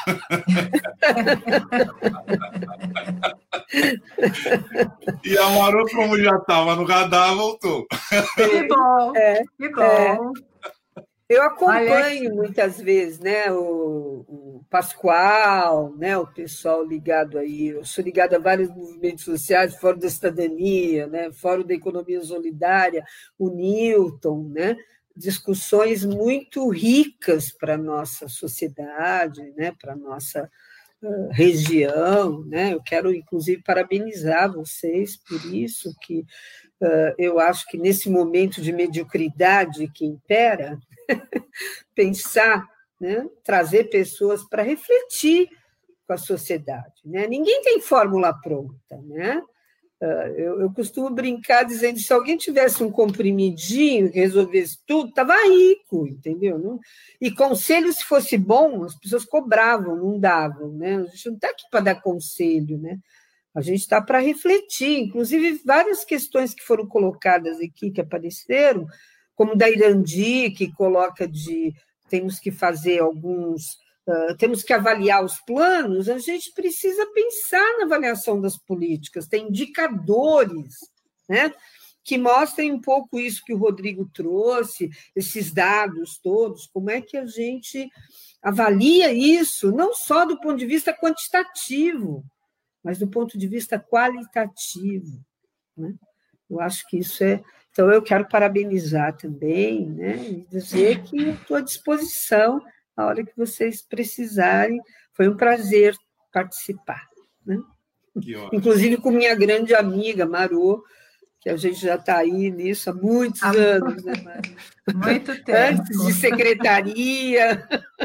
E a Marô, como já estava no radar, voltou. Que bom, é, que bom. É. Eu acompanho muitas vezes, né, o, o Pascoal, né, o pessoal ligado aí. Eu sou ligada a vários movimentos sociais, Fórum da Cidadania, né, Fórum da Economia Solidária, o Newton, né? Discussões muito ricas para a nossa sociedade, né, para a nossa uh, região. Né? Eu quero, inclusive, parabenizar vocês por isso, que uh, eu acho que nesse momento de mediocridade que impera, pensar, né, trazer pessoas para refletir com a sociedade. Né? Ninguém tem fórmula pronta, né? Eu, eu costumo brincar dizendo que se alguém tivesse um comprimidinho que resolvesse tudo, estava rico, entendeu? Não? E conselho, se fosse bom, as pessoas cobravam, não davam. Né? A gente não está aqui para dar conselho, né? A gente está para refletir. Inclusive, várias questões que foram colocadas aqui, que apareceram, como da Irandi, que coloca de temos que fazer alguns... Uh, temos que avaliar os planos, a gente precisa pensar na avaliação das políticas, tem indicadores, né, que mostrem um pouco isso que o Rodrigo trouxe, esses dados todos, como é que a gente avalia isso, não só do ponto de vista quantitativo, mas do ponto de vista qualitativo, né? Eu acho que isso é... Então, eu quero parabenizar também, né, e dizer que eu estou à disposição a hora que vocês precisarem. Foi um prazer participar, né? Inclusive com minha grande amiga, Marô, que a gente já está aí nisso há muitos ah, anos. Né, muito tempo. Antes de secretaria.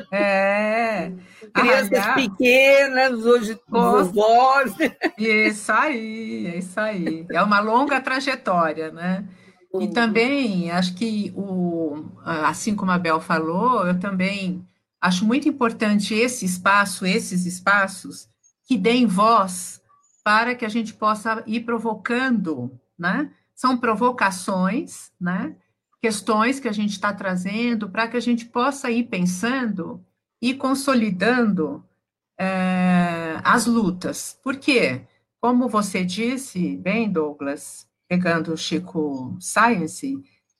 É. Crianças ah, pequenas, hoje vovós. Isso aí, é isso aí. É uma longa trajetória, né? E também, acho que, o, assim como a Bel falou, eu também acho muito importante esse espaço, esses espaços, que deem voz para que a gente possa ir provocando, né? São provocações, né? Questões que a gente está trazendo para que a gente possa ir pensando e consolidando é, as lutas. Por quê? Como você disse bem, Douglas, pegando o Chico Science,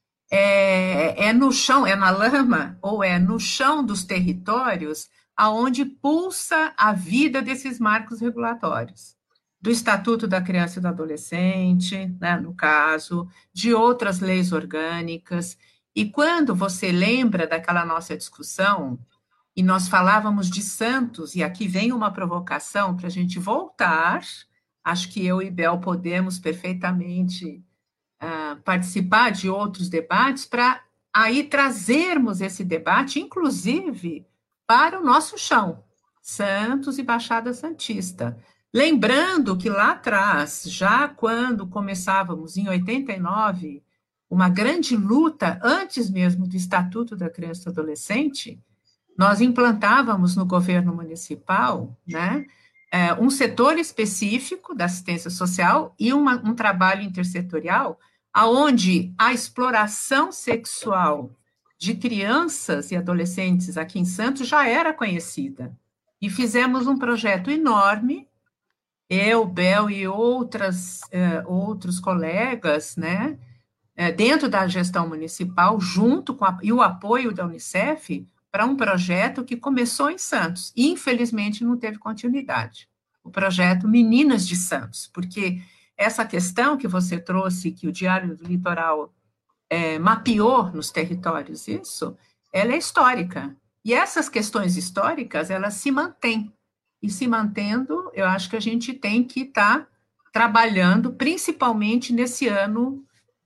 é, é no chão, é na lama, ou é no chão dos territórios aonde pulsa a vida desses marcos regulatórios, do Estatuto da Criança e do Adolescente, né, no caso, de outras leis orgânicas. E quando você lembra daquela nossa discussão, e nós falávamos de Santos, e aqui vem uma provocação para a gente voltar. Acho que eu e Bel podemos perfeitamente uh, participar de outros debates para aí trazermos esse debate, inclusive, para o nosso chão, Santos e Baixada Santista. Lembrando que lá atrás, já quando começávamos em oitenta e nove, uma grande luta, antes mesmo do Estatuto da Criança e do Adolescente, nós implantávamos no governo municipal, né, É, um setor específico da assistência social e uma, um trabalho intersetorial aonde a exploração sexual de crianças e adolescentes aqui em Santos já era conhecida. E fizemos um projeto enorme, eu, Bel e outras, eh, outros colegas, né, eh, dentro da gestão municipal, junto com a, e o apoio da Unicef, para um projeto que começou em Santos e, infelizmente, não teve continuidade. O projeto Meninas de Santos, porque essa questão que você trouxe, que o Diário do Litoral é, mapeou nos territórios, isso, ela é histórica. E essas questões históricas, elas se mantêm. E se mantendo, eu acho que a gente tem que estar tá trabalhando, principalmente nesse ano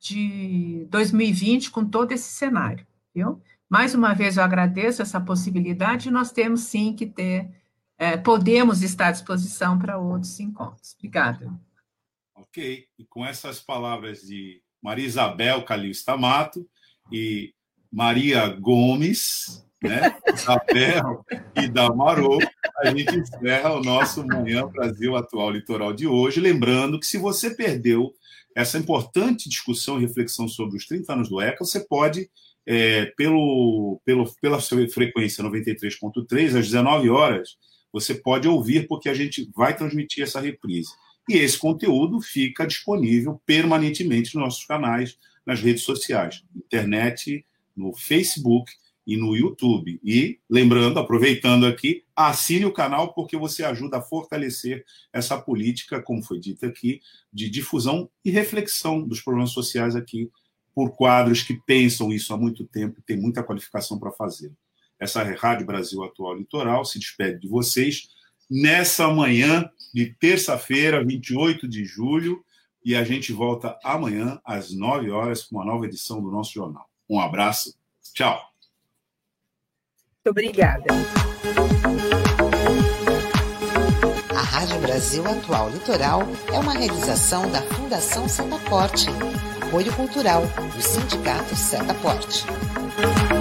de dois mil e vinte, com todo esse cenário, viu? Mais uma vez, eu agradeço essa possibilidade, e nós temos, sim, que ter, é, podemos estar à disposição para outros encontros. Obrigada. Ok, e com essas palavras de Maria Isabel Calista Mato e Maria Gomes, né, Isabel e Damarô, a gente encerra o nosso Manhã Brasil Atual Litoral de hoje, lembrando que se você perdeu essa importante discussão e reflexão sobre os trinta anos do ECA, você pode... É, pelo, pelo, pela sua frequência noventa e três ponto três, às dezenove horas, você pode ouvir, porque a gente vai transmitir essa reprise. E esse conteúdo fica disponível permanentemente nos nossos canais, nas redes sociais, internet, no Facebook e no YouTube. E, lembrando, aproveitando aqui, assine o canal, porque você ajuda a fortalecer essa política, como foi dito aqui, de difusão e reflexão dos problemas sociais aqui, por quadros que pensam isso há muito tempo e tem muita qualificação para fazer. Essa é a Rádio Brasil Atual Litoral se despede de vocês nessa manhã de terça-feira, vinte e oito de julho, e a gente volta amanhã às nove horas com uma nova edição do nosso jornal. Um abraço, tchau. Muito obrigada. A Rádio Brasil Atual Litoral é uma realização da Fundação Setaporte, apoio cultural do Sindicato Setaporte.